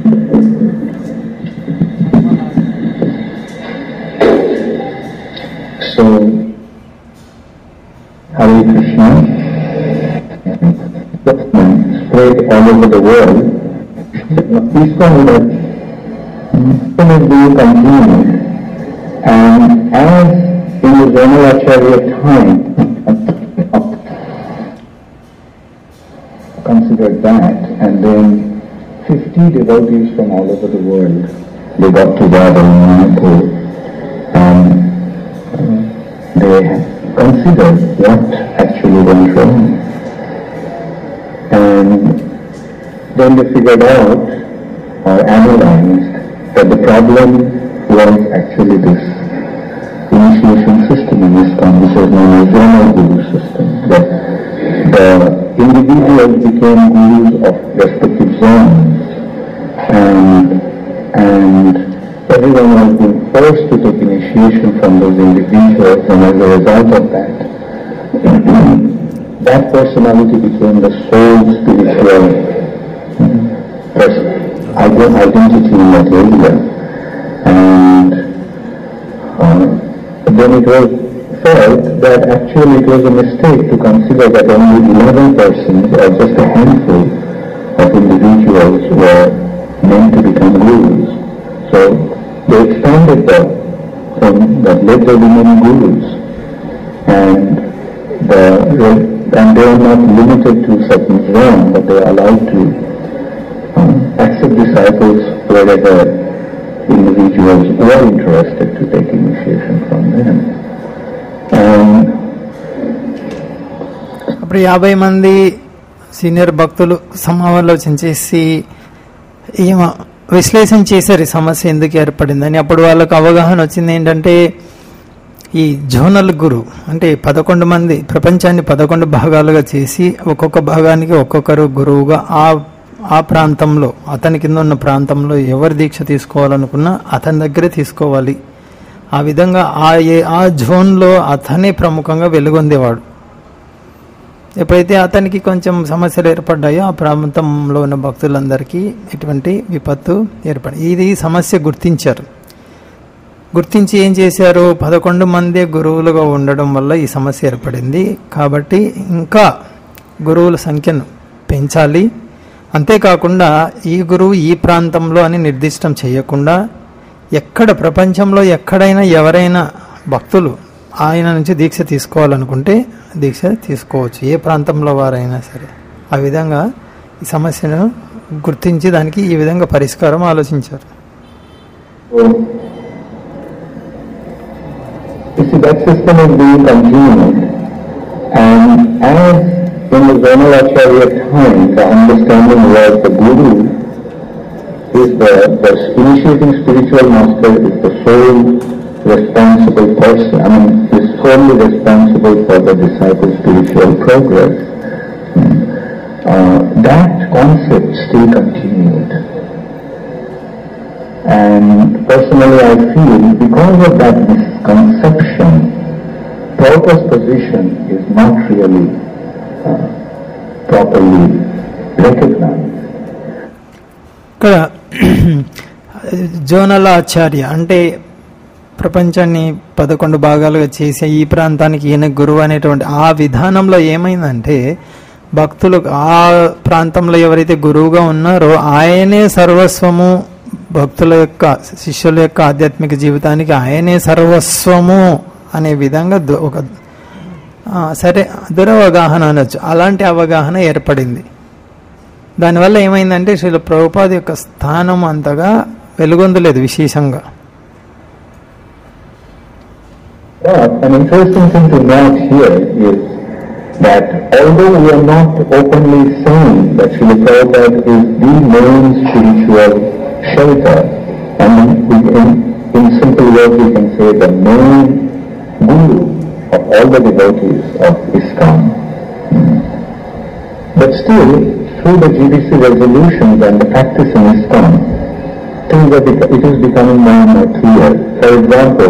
[SPEAKER 1] So Hare Krishna spread all over the world. This one that is being continued, and as in the Zainalacharya time considered that, and then fifty devotees from all over the world, they got together in Manipur, and uh, they considered what actually went wrong. And then they figured out or analyzed that the problem was actually this initiation system in ISKCON, which is known as Zonal Guru system. That the individuals became gurus of respective zones, and and everyone was being forced to take initiation from those individuals, and as a result of that, that personality became the sole spiritual person, identity in that area. And uh, then it was felt that actually it was a mistake to consider that only eleven persons or just a handful of individuals were meant to become gurus. So they expanded that from that let there be many gurus, and the and they are not limited to certain zone, but they are allowed to um, accept disciples wherever individuals were interested to take initiation from them. And
[SPEAKER 2] అప్పుడు యాభై మంది senior భక్తులు సమాలోచన చేసి ఏమ విశ్లేషణ చేశారు ఈ సమస్య ఎందుకు ఏర్పడిందని. అప్పుడు వాళ్ళకు అవగాహన వచ్చింది ఏంటంటే, ఈ జోనల్ గురు అంటే పదకొండు మంది ప్రపంచాన్ని పదకొండు భాగాలుగా చేసి ఒక్కొక్క భాగానికి ఒక్కొక్కరు గురువుగా ఆ ఆ ప్రాంతంలో అతని కింద ఉన్న ప్రాంతంలో ఎవరు దీక్ష తీసుకోవాలనుకున్నా అతని దగ్గరే తీసుకోవాలి. ఆ విధంగా ఆ ఏ ఆ జోన్లో అతనే ప్రముఖంగా వెలుగొందేవాడు. ఎప్పుడైతే అతనికి కొంచెం సమస్యలు ఏర్పడ్డాయో ఆ ప్రాంతంలో ఉన్న భక్తులందరికీ ఇటువంటి విపత్తు ఏర్పడి ఇది సమస్య గుర్తించారు. గుర్తించి ఏం చేశారు, పదకొండు మంది గురువులుగా ఉండడం వల్ల ఈ సమస్య ఏర్పడింది. కాబట్టి ఇంకా గురువుల సంఖ్యను పెంచాలి, అంతేకాకుండా ఈ గురువు ఈ ప్రాంతంలో అని నిర్దిష్టం చేయకుండా ఎక్కడ ప్రపంచంలో ఎక్కడైనా ఎవరైనా భక్తులు ఆయన నుంచి దీక్ష తీసుకోవాలనుకుంటే దీక్ష తీసుకోవచ్చు, ఏ ప్రాంతంలో వారైనా సరే. ఆ విధంగా ఈ సమస్యను గుర్తించి దానికి ఈ విధంగా పరిష్కారం ఆలోచించారు.
[SPEAKER 1] That system is being continued, and as in the Zonalacharya time, the understanding was the Guru is the, the initiating spiritual master is the sole responsible person, I mean, is solely responsible for the disciple's spiritual progress. Uh, that concept still continued. And personally I feel because of that misconception, Prabhupada's position is not really uh, properly recognized.
[SPEAKER 2] ఇక్కడ zonal acharya అంటే ప్రపంచాన్ని పదకొండు భాగాలుగా చేసే ఈ ప్రాంతానికి ఈయన గురువు అనేటువంటి ఆ విధానంలో ఏమైందంటే భక్తులు ఆ ప్రాంతంలో ఎవరైతే గురువుగా ఉన్నారో ఆయనే సర్వస్వము, భక్తుల యొక్క శిష్యుల యొక్క ఆధ్యాత్మిక జీవితానికి ఆయనే సర్వస్వము అనే విధంగా ఒక సరే దురవగాహన అనొచ్చు, అలాంటి అవగాహన ఏర్పడింది. దానివల్ల ఏమైందంటే శ్రీల ప్రభుపాద యొక్క స్థానం అంతగా వెలుగొందలేదు విశేషంగా.
[SPEAKER 1] An interesting thing to note here is that although we are not openly saying that Srila Prabhupada is the main spiritual shelter, I mean, we can, in simple words we can say the main guru of all the devotees of ISKCON. But still, through the G B C resolutions and the practice in ISKCON, things are bec- it is becoming more and more clear. For example,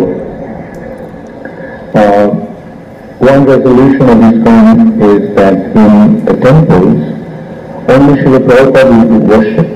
[SPEAKER 1] uh, one resolution of ISKCON is that in the temples, only Srila Prabhupada will be worshipped.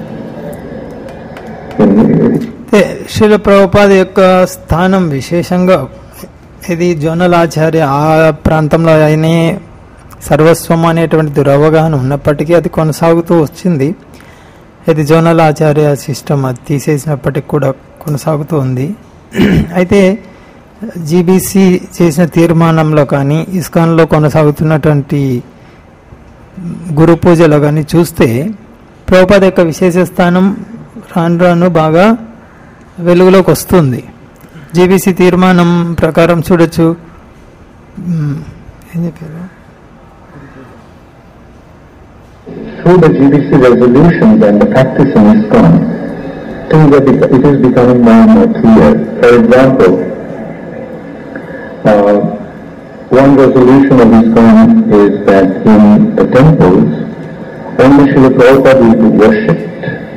[SPEAKER 2] Srila Prabhupada యొక్క స్థానం విశేషంగా ఇది zonal ఆచార్య ఆ ప్రాంతంలో ఆయనే సర్వస్వం అనేటువంటి దురవగాహన ఉన్నప్పటికీ అది కొనసాగుతూ వచ్చింది. ఇది జోనల్ ఆచార్య సిస్టమ్ అది తీసేసినప్పటికీ కూడా కొనసాగుతూ ఉంది. అయితే జీబీసీ చేసిన తీర్మానంలో కానీ ఇస్కాన్లో కొనసాగుతున్నటువంటి గురు పూజలో కానీ చూస్తే ప్రభుపాద యొక్క విశేష స్థానం రాను రాను బాగా వెలుగులోకి వస్తుంది. జీబీసీ తీర్మానం ప్రకారం చూడొచ్చు. ఏం చెప్పారు?
[SPEAKER 1] Through the G B C resolutions and the practice in ISKCON, things are bec- it is becoming more and more clear. For example, uh, one resolution of ISKCON is that in the temples, only Srila Prabhupada will be worshipped.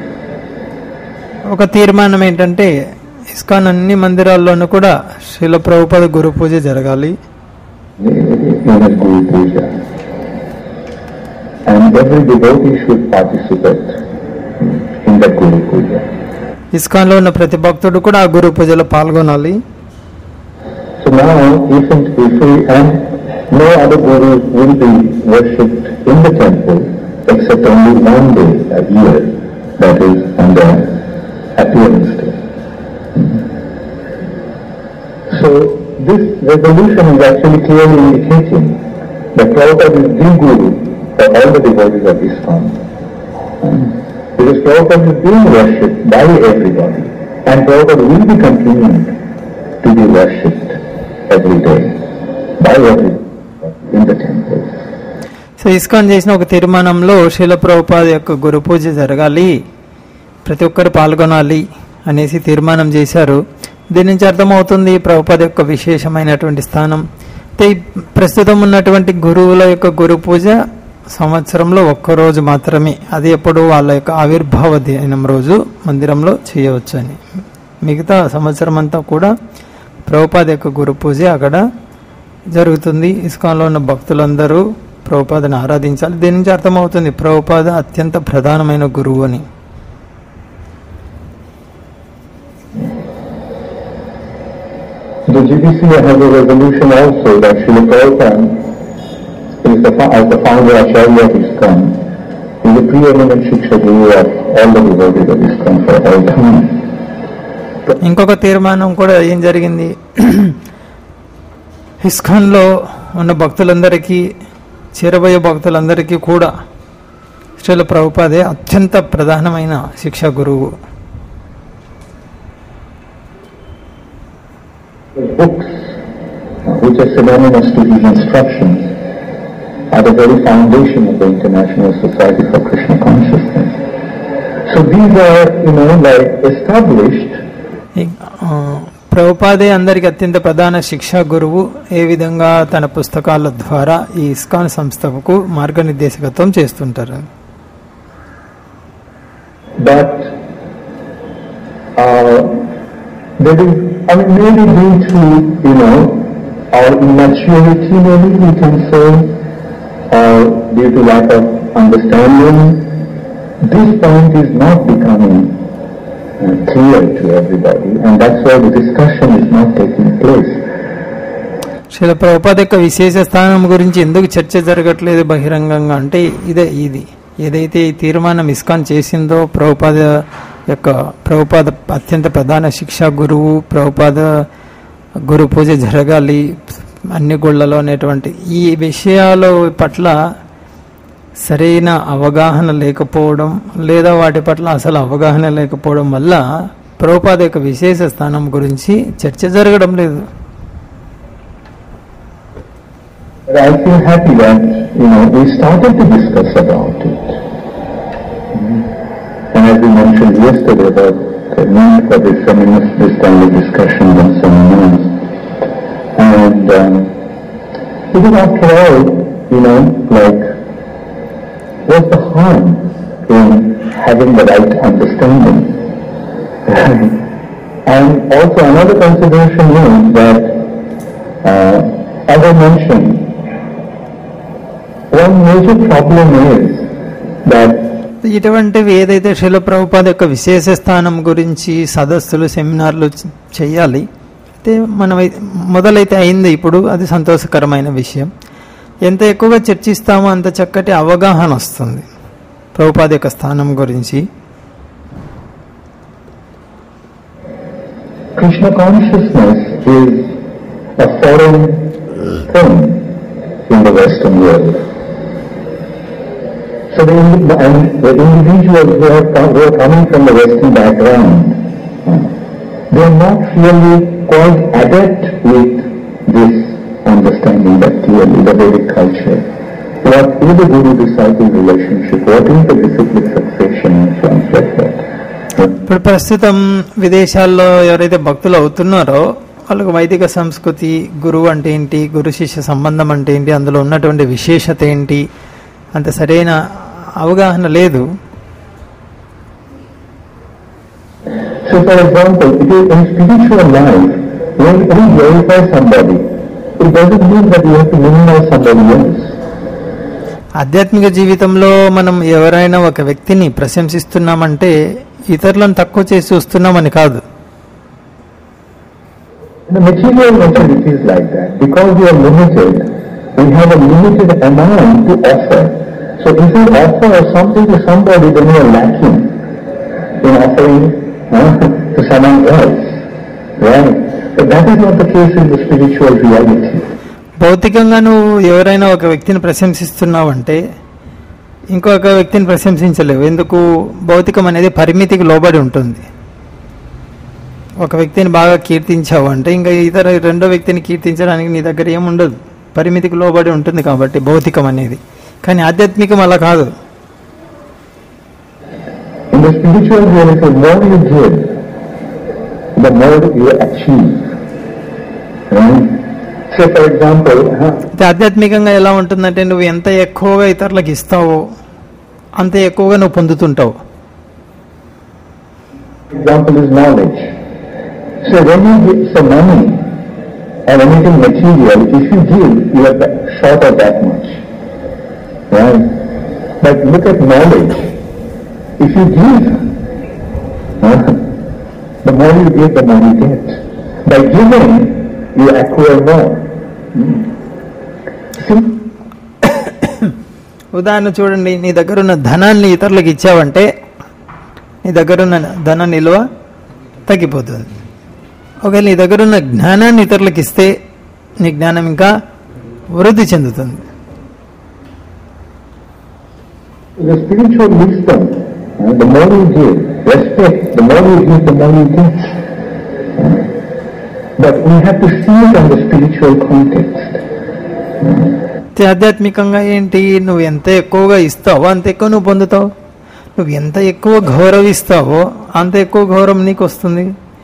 [SPEAKER 2] ఒక తీర్మానం ఏంటంటే ISKCON అన్ని మందిరాల్లోనూ కూడా శ్రీల ప్రభుపాద గురు పూజ జరగాలి.
[SPEAKER 1] Guru Puja. And every devotee should participate in that Guru Puja.
[SPEAKER 2] ఇస్కాన్లో ఉన్న ప్రతి భక్తుడు కూడా ఆ గురు పూజలో పాల్గొనాలి.
[SPEAKER 1] So now, if, if we, and no other gurus will be worshipped in the temple except only one day a year, that is on the appearance day. So this resolution is actually clearly indicating that Prabhupada is the guru for all the devotees of ISKCON. Because Prabhupada is being worshipped by everybody, and Prabhupada will be continuing to be worshipped every day by everybody in the temple.
[SPEAKER 2] So ISKCON చేసిన ఒక తీర్మానంలో శ్రీల ప్రభుపాద యొక్క గురు పూజ జరగాలి, ప్రతి ఒక్కరు పాల్గొనాలి అనేసి తీర్మానం చేశారు. దీని నుంచి అర్థమవుతుంది ప్రభుపాద యొక్క విశేషమైనటువంటి స్థానం. ప్రస్తుతం ఉన్నటువంటి గురువుల యొక్క గురు పూజ సంవత్సరంలో ఒక్కరోజు మాత్రమే, అది ఎప్పుడు వాళ్ళ యొక్క ఆవిర్భావ దినం రోజు మందిరంలో చేయవచ్చు అని. మిగతా సంవత్సరం అంతా కూడా ప్రభుపాద యొక్క గురు పూజ అక్కడ జరుగుతుంది. ఇస్కాన్లో ఉన్న భక్తులందరూ ప్రభుపాదను ఆరాధించాలి. దీని నుంచి అర్థమవుతుంది ప్రభుపాద అత్యంత ప్రధానమైన గురువు అని.
[SPEAKER 1] The G B C has a resolution also that Srila Prabhupada is the, as the founder Acharya of ISKCON is the preeminent Shiksha Guru of all the devotees of ISKCON for all time.
[SPEAKER 2] ఇంకొక తీర్మానం కూడా ఏం జరిగింది, ఇస్కాన్లో ఉన్న భక్తులందరికీ, చేరబోయే భక్తులందరికీ కూడా శ్రీల ప్రభుపాదే అత్యంత ప్రధానమైన శిక్షా గురువు.
[SPEAKER 1] Books which are synonymous to his instructions are the very foundation of the International Society for Krishna Consciousness. So these are, you know, like established.
[SPEAKER 2] ప్రభుపాదే అందరికి అత్యంత ప్రధాన శిక్షా గురువు. ఏ విధంగా తన పుస్తకాల ద్వారా ఈ ఇస్కాన్ సంస్థకు మార్గనిర్దేశకత్వం చేస్తుంటారు.
[SPEAKER 1] But uh, there is, I mean, maybe due to, you know, our immaturity, maybe we can say, or due to lack of understanding, this point is not becoming uh, clear to everybody, and that's why the discussion is not taking place.
[SPEAKER 2] Srila Prabhupada యొక్క విశేష స్థానం గురించి ఎందుకు చర్చ జరగట్లేదు బహిరంగంగా అంటే ఇదే, ఇది ఏదైతే ఈ తీర్మానం ఇస్కాన్ చేసిందో, ప్రభుపాద యొక్క ప్రభుపాద అత్యంత ప్రధాన శిక్షా గురువు, ప్రభుపాద గురు పూజ జరగాలి అన్ని గుళ్ళలో అనేటువంటి ఈ విషయాల పట్ల సరైన అవగాహన లేకపోవడం, లేదా వాటి పట్ల అసలు అవగాహన లేకపోవడం వల్ల ప్రభుపాద యొక్క విశేష స్థానం గురించి చర్చ జరగడం లేదు.
[SPEAKER 1] I feel happy that, you know, we started to discuss about it. And as we mentioned yesterday about the need for this seminars, this kind of discussion and seminars. And um, because after all, you know, like, what's the harm in having the right understanding? And also another consideration is that, uh, as I mentioned, one major problem is that
[SPEAKER 2] ఇటువంటివి ఏదైతే శ్రీల ప్రభుపాద యొక్క విశేష స్థానం గురించి సదస్సులు, సెమినార్లు చేయాలి అయితే మనం మొదలైతే అయింది, ఇప్పుడు అది సంతోషకరమైన విషయం. ఎంత ఎక్కువగా చర్చిస్తామో అంత చక్కటి అవగాహన వస్తుంది ప్రభుపాద యొక్క స్థానం గురించి.
[SPEAKER 1] Krishna consciousness is a foreign thing in the Western world. So the, and the individuals who are, who are coming from the Western background, they are not really quite adept with this understanding that clearly the Vedic culture. What is the guru-disciple relationship? What is the disciplic succession and so on like that?
[SPEAKER 2] ఇప్పుడు ప్రస్తుతం విదేశాల్లో ఎవరైతే భక్తులు అవుతున్నారో వాళ్ళకు వైదిక సంస్కృతి, గురువు అంటే ఏంటి, గురు శిష్య సంబంధం అంటే ఏంటి, అందులో ఉన్నటువంటి విశేషత ఏంటి అంత సరైన అవగాహన లేదు.
[SPEAKER 1] So for example, it is in spiritual life, when we glorify somebody, it doesn't mean that we have to minimize somebody else.
[SPEAKER 2] ఆధ్యాత్మిక జీవితంలో మనం ఎవరైనా ఒక వ్యక్తిని ప్రశంసిస్తున్నామంటే ఇతరులను తక్కువ చేసి చూస్తున్నామని కాదు.
[SPEAKER 1] In the material nature it is like that. Because we are limited, we have a limited amount to offer. So if you offer something to somebody, then you are lacking in offering uh, to someone else. Right? But that is not the case in the spiritual reality.
[SPEAKER 2] భౌతికంగా నువ్వు ఎవరైనా ఒక వ్యక్తిని ప్రశంసిస్తున్నావంటే ఇంకొక వ్యక్తిని ప్రశంసించలేవు. ఎందుకు? భౌతికం అనేది పరిమితికి లోబడి ఉంటుంది. ఒక వ్యక్తిని బాగా కీర్తించావు అంటే ఇంకా ఇతర రెండో వ్యక్తిని కీర్తించడానికి నీ దగ్గర ఏముండదు, పరిమితికి లోబడి ఉంటుంది కాబట్టి భౌతికం అనేది. కానీ ఆధ్యాత్మికం అలా కాదు.
[SPEAKER 1] In the spiritual reality, the more you give, the more you achieve. Right? So for example,
[SPEAKER 2] ఆధ్యాత్మికంగా ఎలా ఉంటుందంటే నువ్వు ఎంత ఎక్కువగా ఇతరులకు ఇస్తావో అంత ఎక్కువగా నువ్వు పొందుతుంటావు.
[SPEAKER 1] Example is knowledge. So when you give some money or anything material, if you give, you are short of that much. Right? But look at knowledge. If you give, huh, the more you give, the more you get. By giving, you acquire more. Hmm.
[SPEAKER 2] ఉదాహరణ చూడండి, నీ దగ్గర ఉన్న ధనాన్ని ఇతరులకు ఇచ్చావంటే నీ దగ్గర ఉన్న ధన నిల్వ తగ్గిపోతుంది. ఒకవేళ నీ దగ్గర ఉన్న జ్ఞానాన్ని ఇతరులకు ఇస్తే నీ జ్ఞానం ఇంకా వృద్ధి చెందుతుంది.
[SPEAKER 1] The spiritual wisdom, uh, the more you give, respect, the more you give, the more you get. Uh, but we have to see it on the spiritual context.
[SPEAKER 2] ఆధ్యాత్మికంగా ఏంటి, నువ్వు ఎంత ఎక్కువగా ఇస్తావో అంత ఎక్కువ నువ్వు పొందుతావు. నువ్వు ఎంత ఎక్కువ గౌరవిస్తావో అంత ఎక్కువ గౌరవం నీకు వస్తుంది.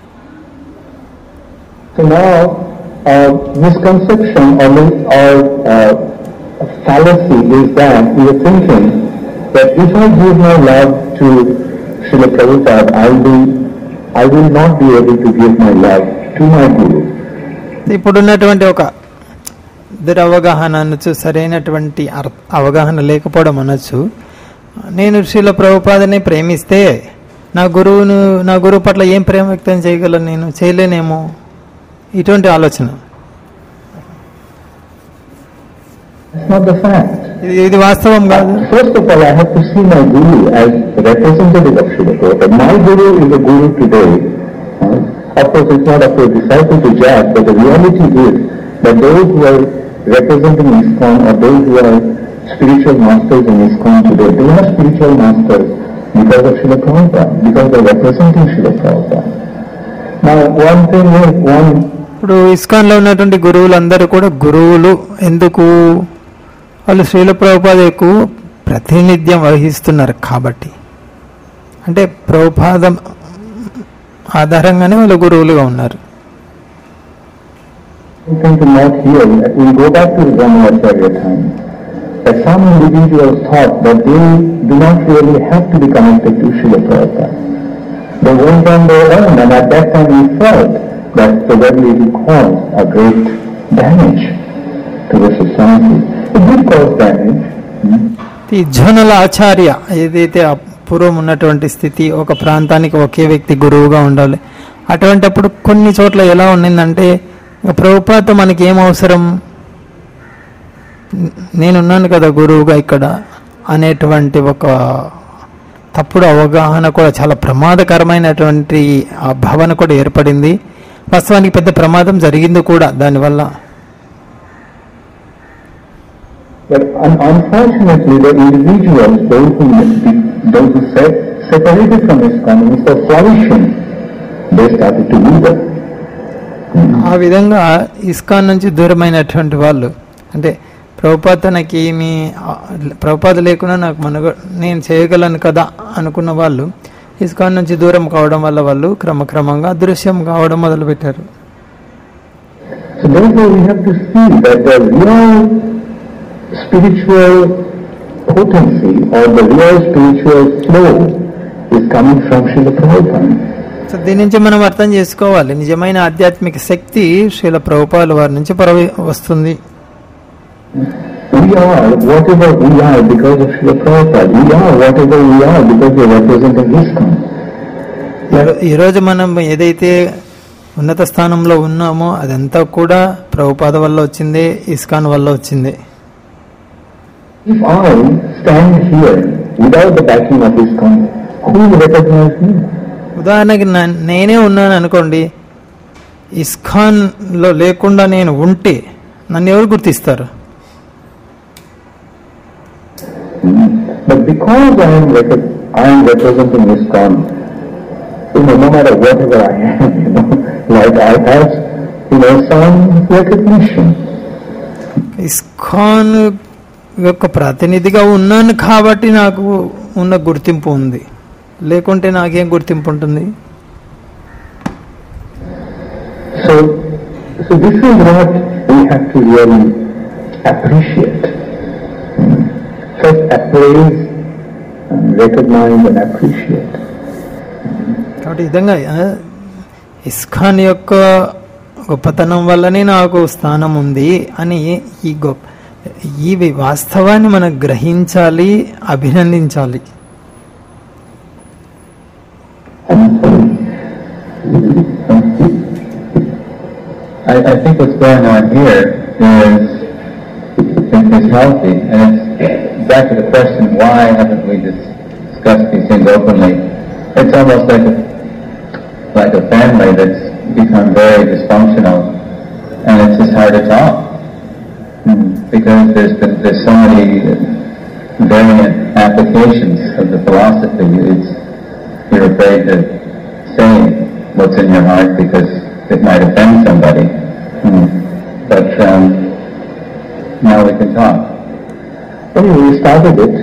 [SPEAKER 1] So now, uh, misconception or, or uh, fallacy is that we are thinking that if I give my love to Srila Prabhupada, I will, I will not be able to give my love to my Guru.
[SPEAKER 2] ఇప్పుడున్నటువంటి ఒక దురవగాహన అనొచ్చు, సరైనటువంటి అవగాహన లేకపోవడం అనొచ్చు. నేను శ్రీల ప్రభుపాదని ప్రేమిస్తే నా గురువును నా గురువు పట్ల ఏం ప్రేమ వ్యక్తం చేయగలను, నేను చేయలేనేమో, ఇటువంటి ఆలోచన.
[SPEAKER 1] That's not the fact.
[SPEAKER 2] ఇది వాస్తవం కాదు.
[SPEAKER 1] First of all, I have to see my Guru as representative of Srila Prabhupada. My Guru is a Guru today. Uh, of course, it's not up to a disciple to judge, but the reality is that those who are representing ISKCON or those who are spiritual masters in ISKCON today, they are spiritual masters because of Srila Prabhupada, because they are representing Srila Prabhupada. Now, one thing is, one...
[SPEAKER 2] ఇప్పుడు ఇస్కాన్లో ఉన్నటువంటి గురువులందరూ కూడా గురువులు ఎందుకు, వాళ్ళు శ్రీల ప్రభుపాదకు ప్రాతినిధ్యం వహిస్తున్నారు కాబట్టి, అంటే ప్రభుపాదం ఆధారంగానే వాళ్ళు గురువులుగా ఉన్నారు.
[SPEAKER 1] To note here, we go back to the Brahmacharya time, that some individuals thought that they do not really have to be connected to Srila Prabhupada. They went on their own, and at that time we felt that probably it will cause a great damage to the society. It did cause damage.
[SPEAKER 2] ఈ జోనల ఆచార్య ఏదైతే పూర్వం ఉన్నటువంటి స్థితి, ఒక ప్రాంతానికి ఒకే వ్యక్తి గురువుగా ఉండాలి, అటువంటిప్పుడు కొన్ని చోట్ల ఎలా ఉండిందంటే, ప్రభుపాద్ మనకి ఏం అవసరం, నేనున్నాను కదా గురువుగా ఇక్కడ అనేటువంటి ఒక తప్పుడు అవగాహన కూడా, చాలా ప్రమాదకరమైనటువంటి ఆ భావన కూడా ఏర్పడింది. వాస్తవానికి పెద్ద ప్రమాదం జరిగింది కూడా దానివల్ల.
[SPEAKER 1] But un- unfortunately, the individuals, those who, those who set, separated from ISKCON, instead of flourishing, they started to wither.
[SPEAKER 2] ఆ విధంగా ఇస్కాన్ నుంచి దూరమైనటువంటి వాళ్ళు, అంటే ప్రభుపాద తనకి ఏమి, ప్రభుపాద లేకుండా నాకు మనగ నేను చేయగలను కదా అనుకున్న వాళ్ళు ఇస్కాన్ నుంచి దూరం కావడం వల్ల వాళ్ళు క్రమక్రమంగా అదృశ్యం కావడం మొదలుపెట్టారు.
[SPEAKER 1] So therefore we have to see that the real spiritual potency or the real spiritual flow is coming from Srila Prabhupada.
[SPEAKER 2] So దీని నుంచి మనం అర్థం చేసుకోవాలి, నిజమైన ఆధ్యాత్మిక శక్తి శ్రీల ప్రభుపాద వారి నుంచి ప్రవ వస్తుంది.
[SPEAKER 1] We are whatever we are because of Srila Prabhupada. We are whatever we are because we are representing ISKCON.
[SPEAKER 2] ఈరోజు మనం ఏదైతే ఉన్నత స్థానంలో ఉన్నామో అదంతా కూడా ప్రభుపాద వల్ల వచ్చిందే, ఇస్కాన్ వల్ల వచ్చిందే.
[SPEAKER 1] If I stand here without the backing of ISKCON, who will recognize me?
[SPEAKER 2] ఉదాహరణకి నేనే ఉన్నాను అనుకోండి, ఇస్కాన్ లో లేకుండా నేను ఉంటే నన్ను ఎవరు గుర్తిస్తారు?
[SPEAKER 1] But because I am, rep- I am representing ISKCON, you know, no matter whatever I am, you know, like I have, you know, some recognition.
[SPEAKER 2] ISKCON యొక్క ప్రతినిధిగా ఉన్నాను కాబట్టి నాకు ఉన్న గుర్తింపు ఉంది, లేకుంటే నాకేం గుర్తింపు ఉంటుంది?
[SPEAKER 1] So, so this is what we have to really appreciate. First appraise, and recognize and appreciate.
[SPEAKER 2] కాబట్టి ఈ విధంగా ఇస్కాన్ యొక్క గొప్పతనం వల్లనే నాకు స్థానం ఉంది అని ఈ గొప్ప ఈ వాస్తవాన్ని మనం గ్రహించాలి, అభినందించాలి.
[SPEAKER 1] I, I think what's going on here is, is healthy, and it's back to the question, why haven't we discussed these things openly? It's almost like a, like a family that's become very dysfunctional, and it's just hard to talk. Mm. Because there's been, there's so many variant applications of the philosophy. It's, you're afraid to say what's in your heart because it might offend somebody. Mm. But um, now we can talk.
[SPEAKER 3] Anyway, we started it.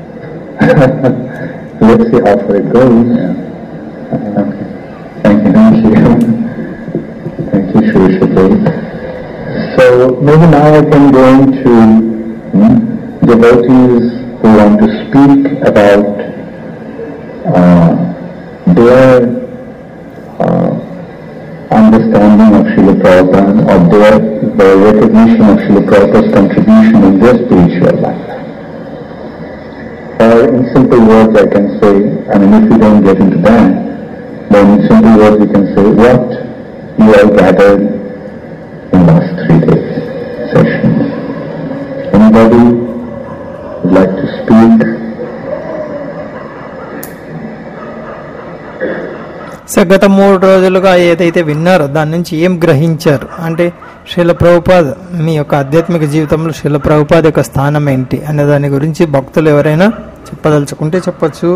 [SPEAKER 3] Let's see how far it goes.
[SPEAKER 1] Yeah. Okay. Thank you. Thank you.
[SPEAKER 3] Thank you, Shri Shri. So maybe now I can go into hmm, devotees who want to speak about uh, their uh, understanding of Srila Prabhupada or their, their recognition of Srila Prabhupada's contribution in their spiritual life. Or in simple words I can say, I mean if you don't get into that, then in simple words we can say what you all gathered in last three days sessions. Anybody would like to speak?
[SPEAKER 2] So గత మూడు రోజులుగా ఏదైతే విన్నారో దాని నుంచి ఏం గ్రహించారు అంటే శ్రీల ప్రభుపాద మీ యొక్క ఆధ్యాత్మిక జీవితంలో శ్రీల ప్రభుపాద యొక్క స్థానం ఏంటి అనే దాని గురించి భక్తులు ఎవరైనా చెప్పదలుచుకుంటే చెప్పచ్చు.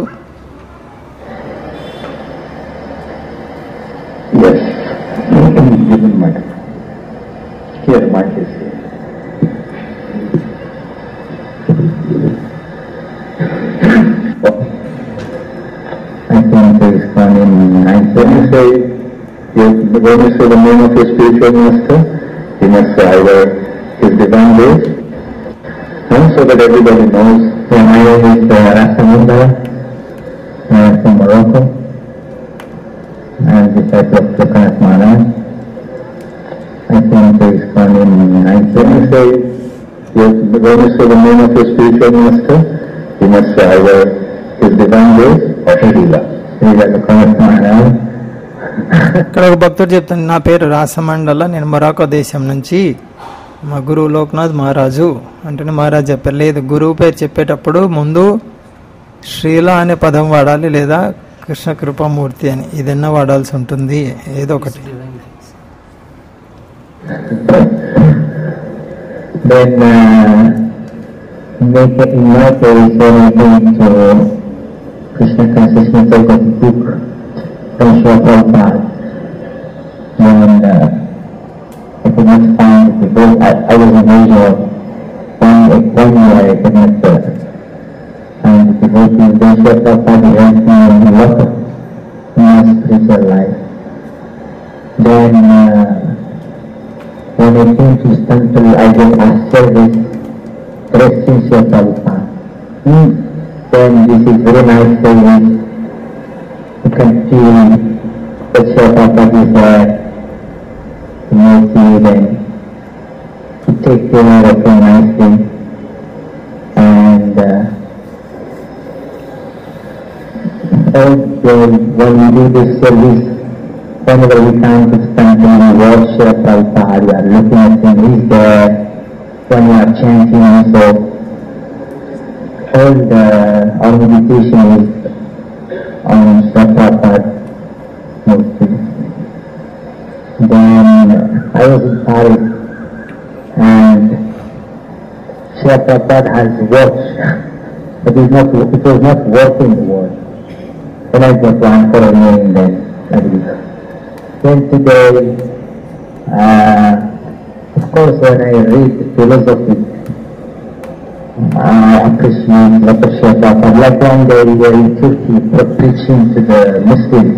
[SPEAKER 3] Yes. Give him mic. Here, mic is here. I think there is one in nine. When you say, when you say the name of your spiritual master, you must say either his divine grace, and so that everybody knows. So my name is uh, Rasamunda. I am from Morocco. I am the disciple of Lokanath Maharaj. I think there is one in nine. When you say, when you say the name of your spiritual master, you must say either his divine grace or Srila. Srila Lokanath Maharaj.
[SPEAKER 2] ఇక్కడ ఒక భక్తుడు చెప్తాను, నా పేరు రాసమండల, నేను Morocco దేశం నుంచి, మా గురువు లోకనాథ్ మహారాజు అంటే మహారాజు చెప్పారు. లేదు, గురువు పేరు చెప్పేటప్పుడు ముందు శ్రీల అనే పదం వాడాలి లేదా కృష్ణ కృపామూర్తి అని ఇదన్నా వాడాల్సి ఉంటుంది, ఏదో ఒకటి.
[SPEAKER 3] Then uh, make it in my case when I came to Krishna consciousness, I got a book from Srila Prabhupada. Then uh, I could not find it because I, I was in Asia one, one year I could not uh, find the devotees. Then Srila Prabhupada helped me in a lot of in my spiritual life. Then uh, when I came to Istanbul, I did a service dressing Srila Prabhupada. Hmm. Then this is very nice service. You can feel that Srila Prabhupada is there to make you then to take care of you nicely. And uh, all the, when we do this service, whenever we come to Istanbul, we watch Srila Prabhupada, we are looking at him, he's there. When we are chanting also, all the, our meditation is on Srila Prabhupada mostly. Then I was in Paris and Srila Prabhupada has watch. It is not, it was not working the watch. Then I just went for a name then, like this. Then today, uh, of course when I read the philosophy, I appreciate what the Srila Prabhupada, like one day we were in Turkey preaching to the Muslims.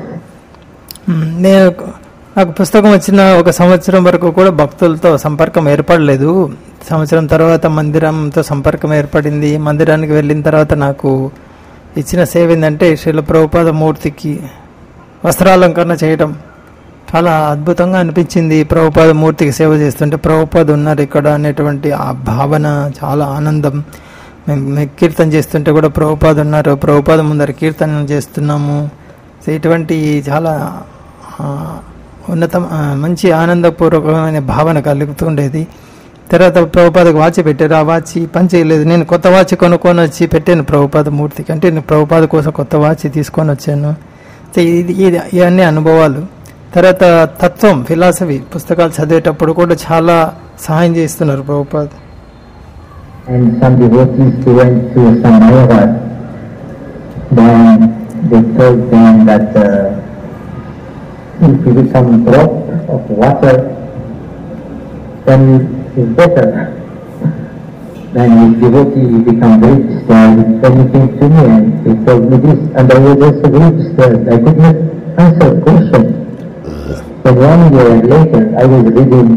[SPEAKER 2] నేను నాకు పుస్తకం వచ్చిన ఒక సంవత్సరం వరకు కూడా భక్తులతో సంపర్కం ఏర్పడలేదు. సంవత్సరం తర్వాత మందిరంతో సంపర్కం ఏర్పడింది. మందిరానికి వెళ్ళిన తర్వాత నాకు ఇచ్చిన సేవ ఏంటంటే శ్రీల ప్రభుపాద మూర్తికి వస్త్రాలంకరణ చేయడం చాలా అద్భుతంగా అనిపించింది. ప్రభుపాద మూర్తికి సేవ చేస్తుంటే ప్రభుపాద ఉన్నారు ఇక్కడ అనేటువంటి ఆ భావన, చాలా ఆనందం. మేము కీర్తన చేస్తుంటే కూడా ప్రభుపాద ఉన్నారు, ప్రభుపాద ముందర కీర్తన చేస్తున్నాము. ఇటువంటి చాలా ఉన్నత మంచి ఆనందపూర్వకమైన భావన కలుగుతుండేది. తర్వాత ప్రభుపాదకు వాచ్ పెట్టారు. ఆ వాచ్ పని చేయలేదు. నేను కొత్త వాచ్ కొనుక్కొని వచ్చి పెట్టాను ప్రభుపాద మూర్తికి. అంటే నేను ప్రభుపాద కోసం కొత్త వాచ్ తీసుకొని వచ్చాను. ఇది ఇది ఇవన్నీ అనుభవాలు. తర్వాత తత్వం, ఫిలాసఫీ పుస్తకాలు చదివేటప్పుడు కూడా చాలా సహాయం చేస్తున్నారు Prabhupada.
[SPEAKER 3] And some devotees who went to some Mayavad, then they told them that uh, if you become drop of water, then it's better. Then this devotee become very disturbed. Then he came to me and he told me this, and I was also very disturbed. I could not answer the question. Then one year later, I was reading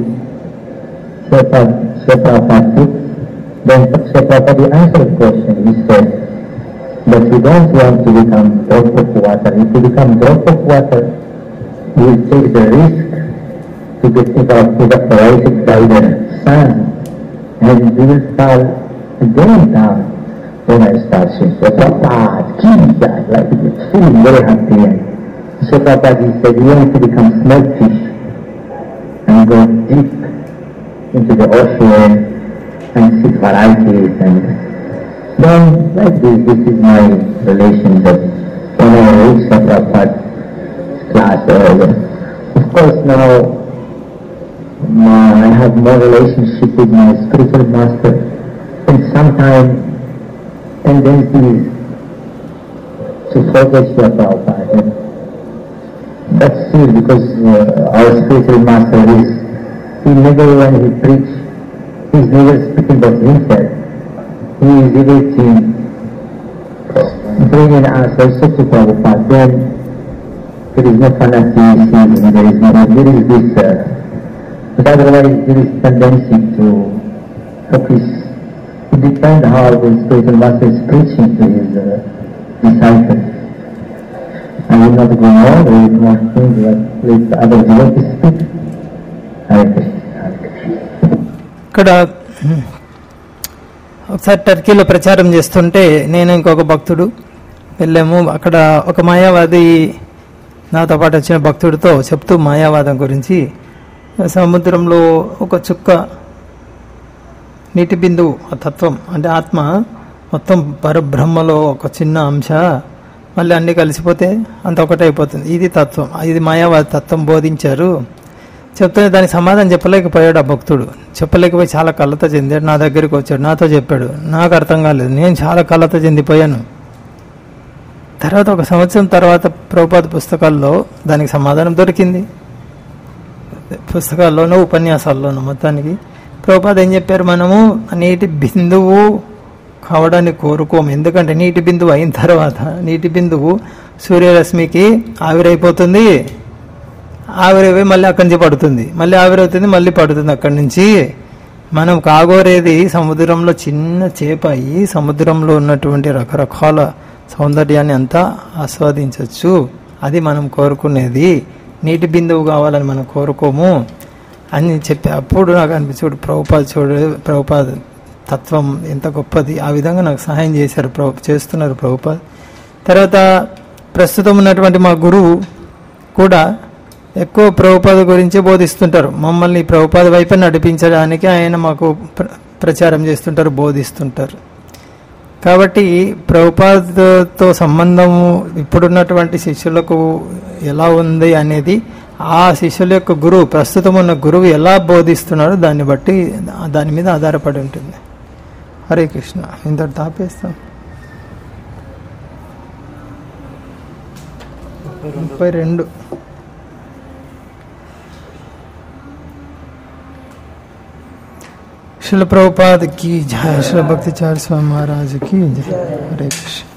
[SPEAKER 3] Prabhupada book. Then Prabhupada answered the question. He said, but we don't want to become drop of water. If you become drop of water, you will take the risk to get evaporated by the sun, and you will fall again down. When I start saying, Prabhupada, Kija, like feeling very happy. So Prabhupada said, you want to become small fish and go deep into the ocean and see varieties, and then like this, this is my relationship when I reach the Prabhupada class earlier. Of course now uh, I have more relationship with my spiritual master, and sometimes tendencies to forget your Prabhupada. That's true, because uh, our spiritual master is, he never, when he preach, he's never speaking about himself. He is relating, bringing us also to Prabhupada. Then there is no fanaticism, there is no, there is this, uh, but otherwise there is tendency to focus. It depends how the spiritual master is preaching to his uh, disciples. I will not go on with more things, but let other devotees speak. Hare Krishna.
[SPEAKER 2] ఇక్కడ ఒకసారి టర్కీలో ప్రచారం చేస్తుంటే నేను ఇంకొక భక్తుడు వెళ్ళాము. అక్కడ ఒక మాయావాది నాతో పాటు వచ్చిన భక్తుడితో చెప్తూ మాయావాదం గురించి, సముద్రంలో ఒక చుక్క నీటి బిందువు, ఆ తత్వం అంటే ఆత్మ మొత్తం పరబ్రహ్మలో ఒక చిన్న అంశ, మళ్ళీ అన్నీ కలిసిపోతే అంత ఒకటే అయిపోతుంది. ఇది తత్వం, ఇది మాయావాది తత్వం బోధించారు. చెప్తే దానికి సమాధానం చెప్పలేకపోయాడు ఆ భక్తుడు. చెప్పలేకపోయి చాలా కలత చెందాడు. నా దగ్గరికి వచ్చాడు, నాతో చెప్పాడు. నాకు అర్థం కాలేదు, నేను చాలా కలత చెందిపోయాను. తర్వాత ఒక సంవత్సరం తర్వాత ప్రభుపాద పుస్తకాల్లో దానికి సమాధానం దొరికింది. పుస్తకాల్లోనూ ఉపన్యాసాల్లోనూ మొత్తానికి ప్రభుపాద ఏం చెప్పారు, మనము నీటి బిందువు కావడానికి కోరుకోము. ఎందుకంటే నీటి బిందువు అయిన తర్వాత నీటి బిందువు సూర్యరశ్మికి ఆవిరైపోతుంది, ఆవిరైపోయి మళ్ళీ అక్కడి నుంచి పడుతుంది, మళ్ళీ ఆవిరవుతుంది, మళ్ళీ పడుతుంది. అక్కడి నుంచి మనం కాగోరేది సముద్రంలో చిన్న చేప అయ్యి సముద్రంలో ఉన్నటువంటి రకరకాల సౌందర్యాన్ని అంతా ఆస్వాదించవచ్చు. అది మనం కోరుకునేది. నీటి బిందువు కావాలని మనం కోరుకోము అని చెప్పి అప్పుడు నాకు అనిపించాడు, ప్రభుపాద చూడు, ప్రభుపాద తత్వం ఎంత గొప్పది. ఆ విధంగా నాకు సహాయం చేశారు, ప్రభు చేస్తున్నారు ప్రభుపాద. తర్వాత ప్రస్తుతం ఉన్నటువంటి మా గురువు కూడా ఎక్కువ ప్రభుపాద గురించి బోధిస్తుంటారు. మమ్మల్ని ప్రభుపాద వైపు నడిపించడానికి ఆయన మాకు ప్రచారం చేస్తుంటారు, బోధిస్తుంటారు. కాబట్టి ప్రభుపాదతో సంబంధము ఇప్పుడున్నటువంటి శిష్యులకు ఎలా ఉంది అనేది ఆ శిష్యుల యొక్క గురువు, ప్రస్తుతం ఉన్న గురువు ఎలా బోధిస్తున్నారో దాన్ని బట్టి దాని మీద ఆధారపడి ఉంటుంది. హరే కృష్ణ. ఇంతటి తాపేస్తాం. ముప్పై రెండు श्रील प्रभुपाद की जय, श्री भक्तिचार्य स्वामी महाराज की जय। हरे कृष्ण।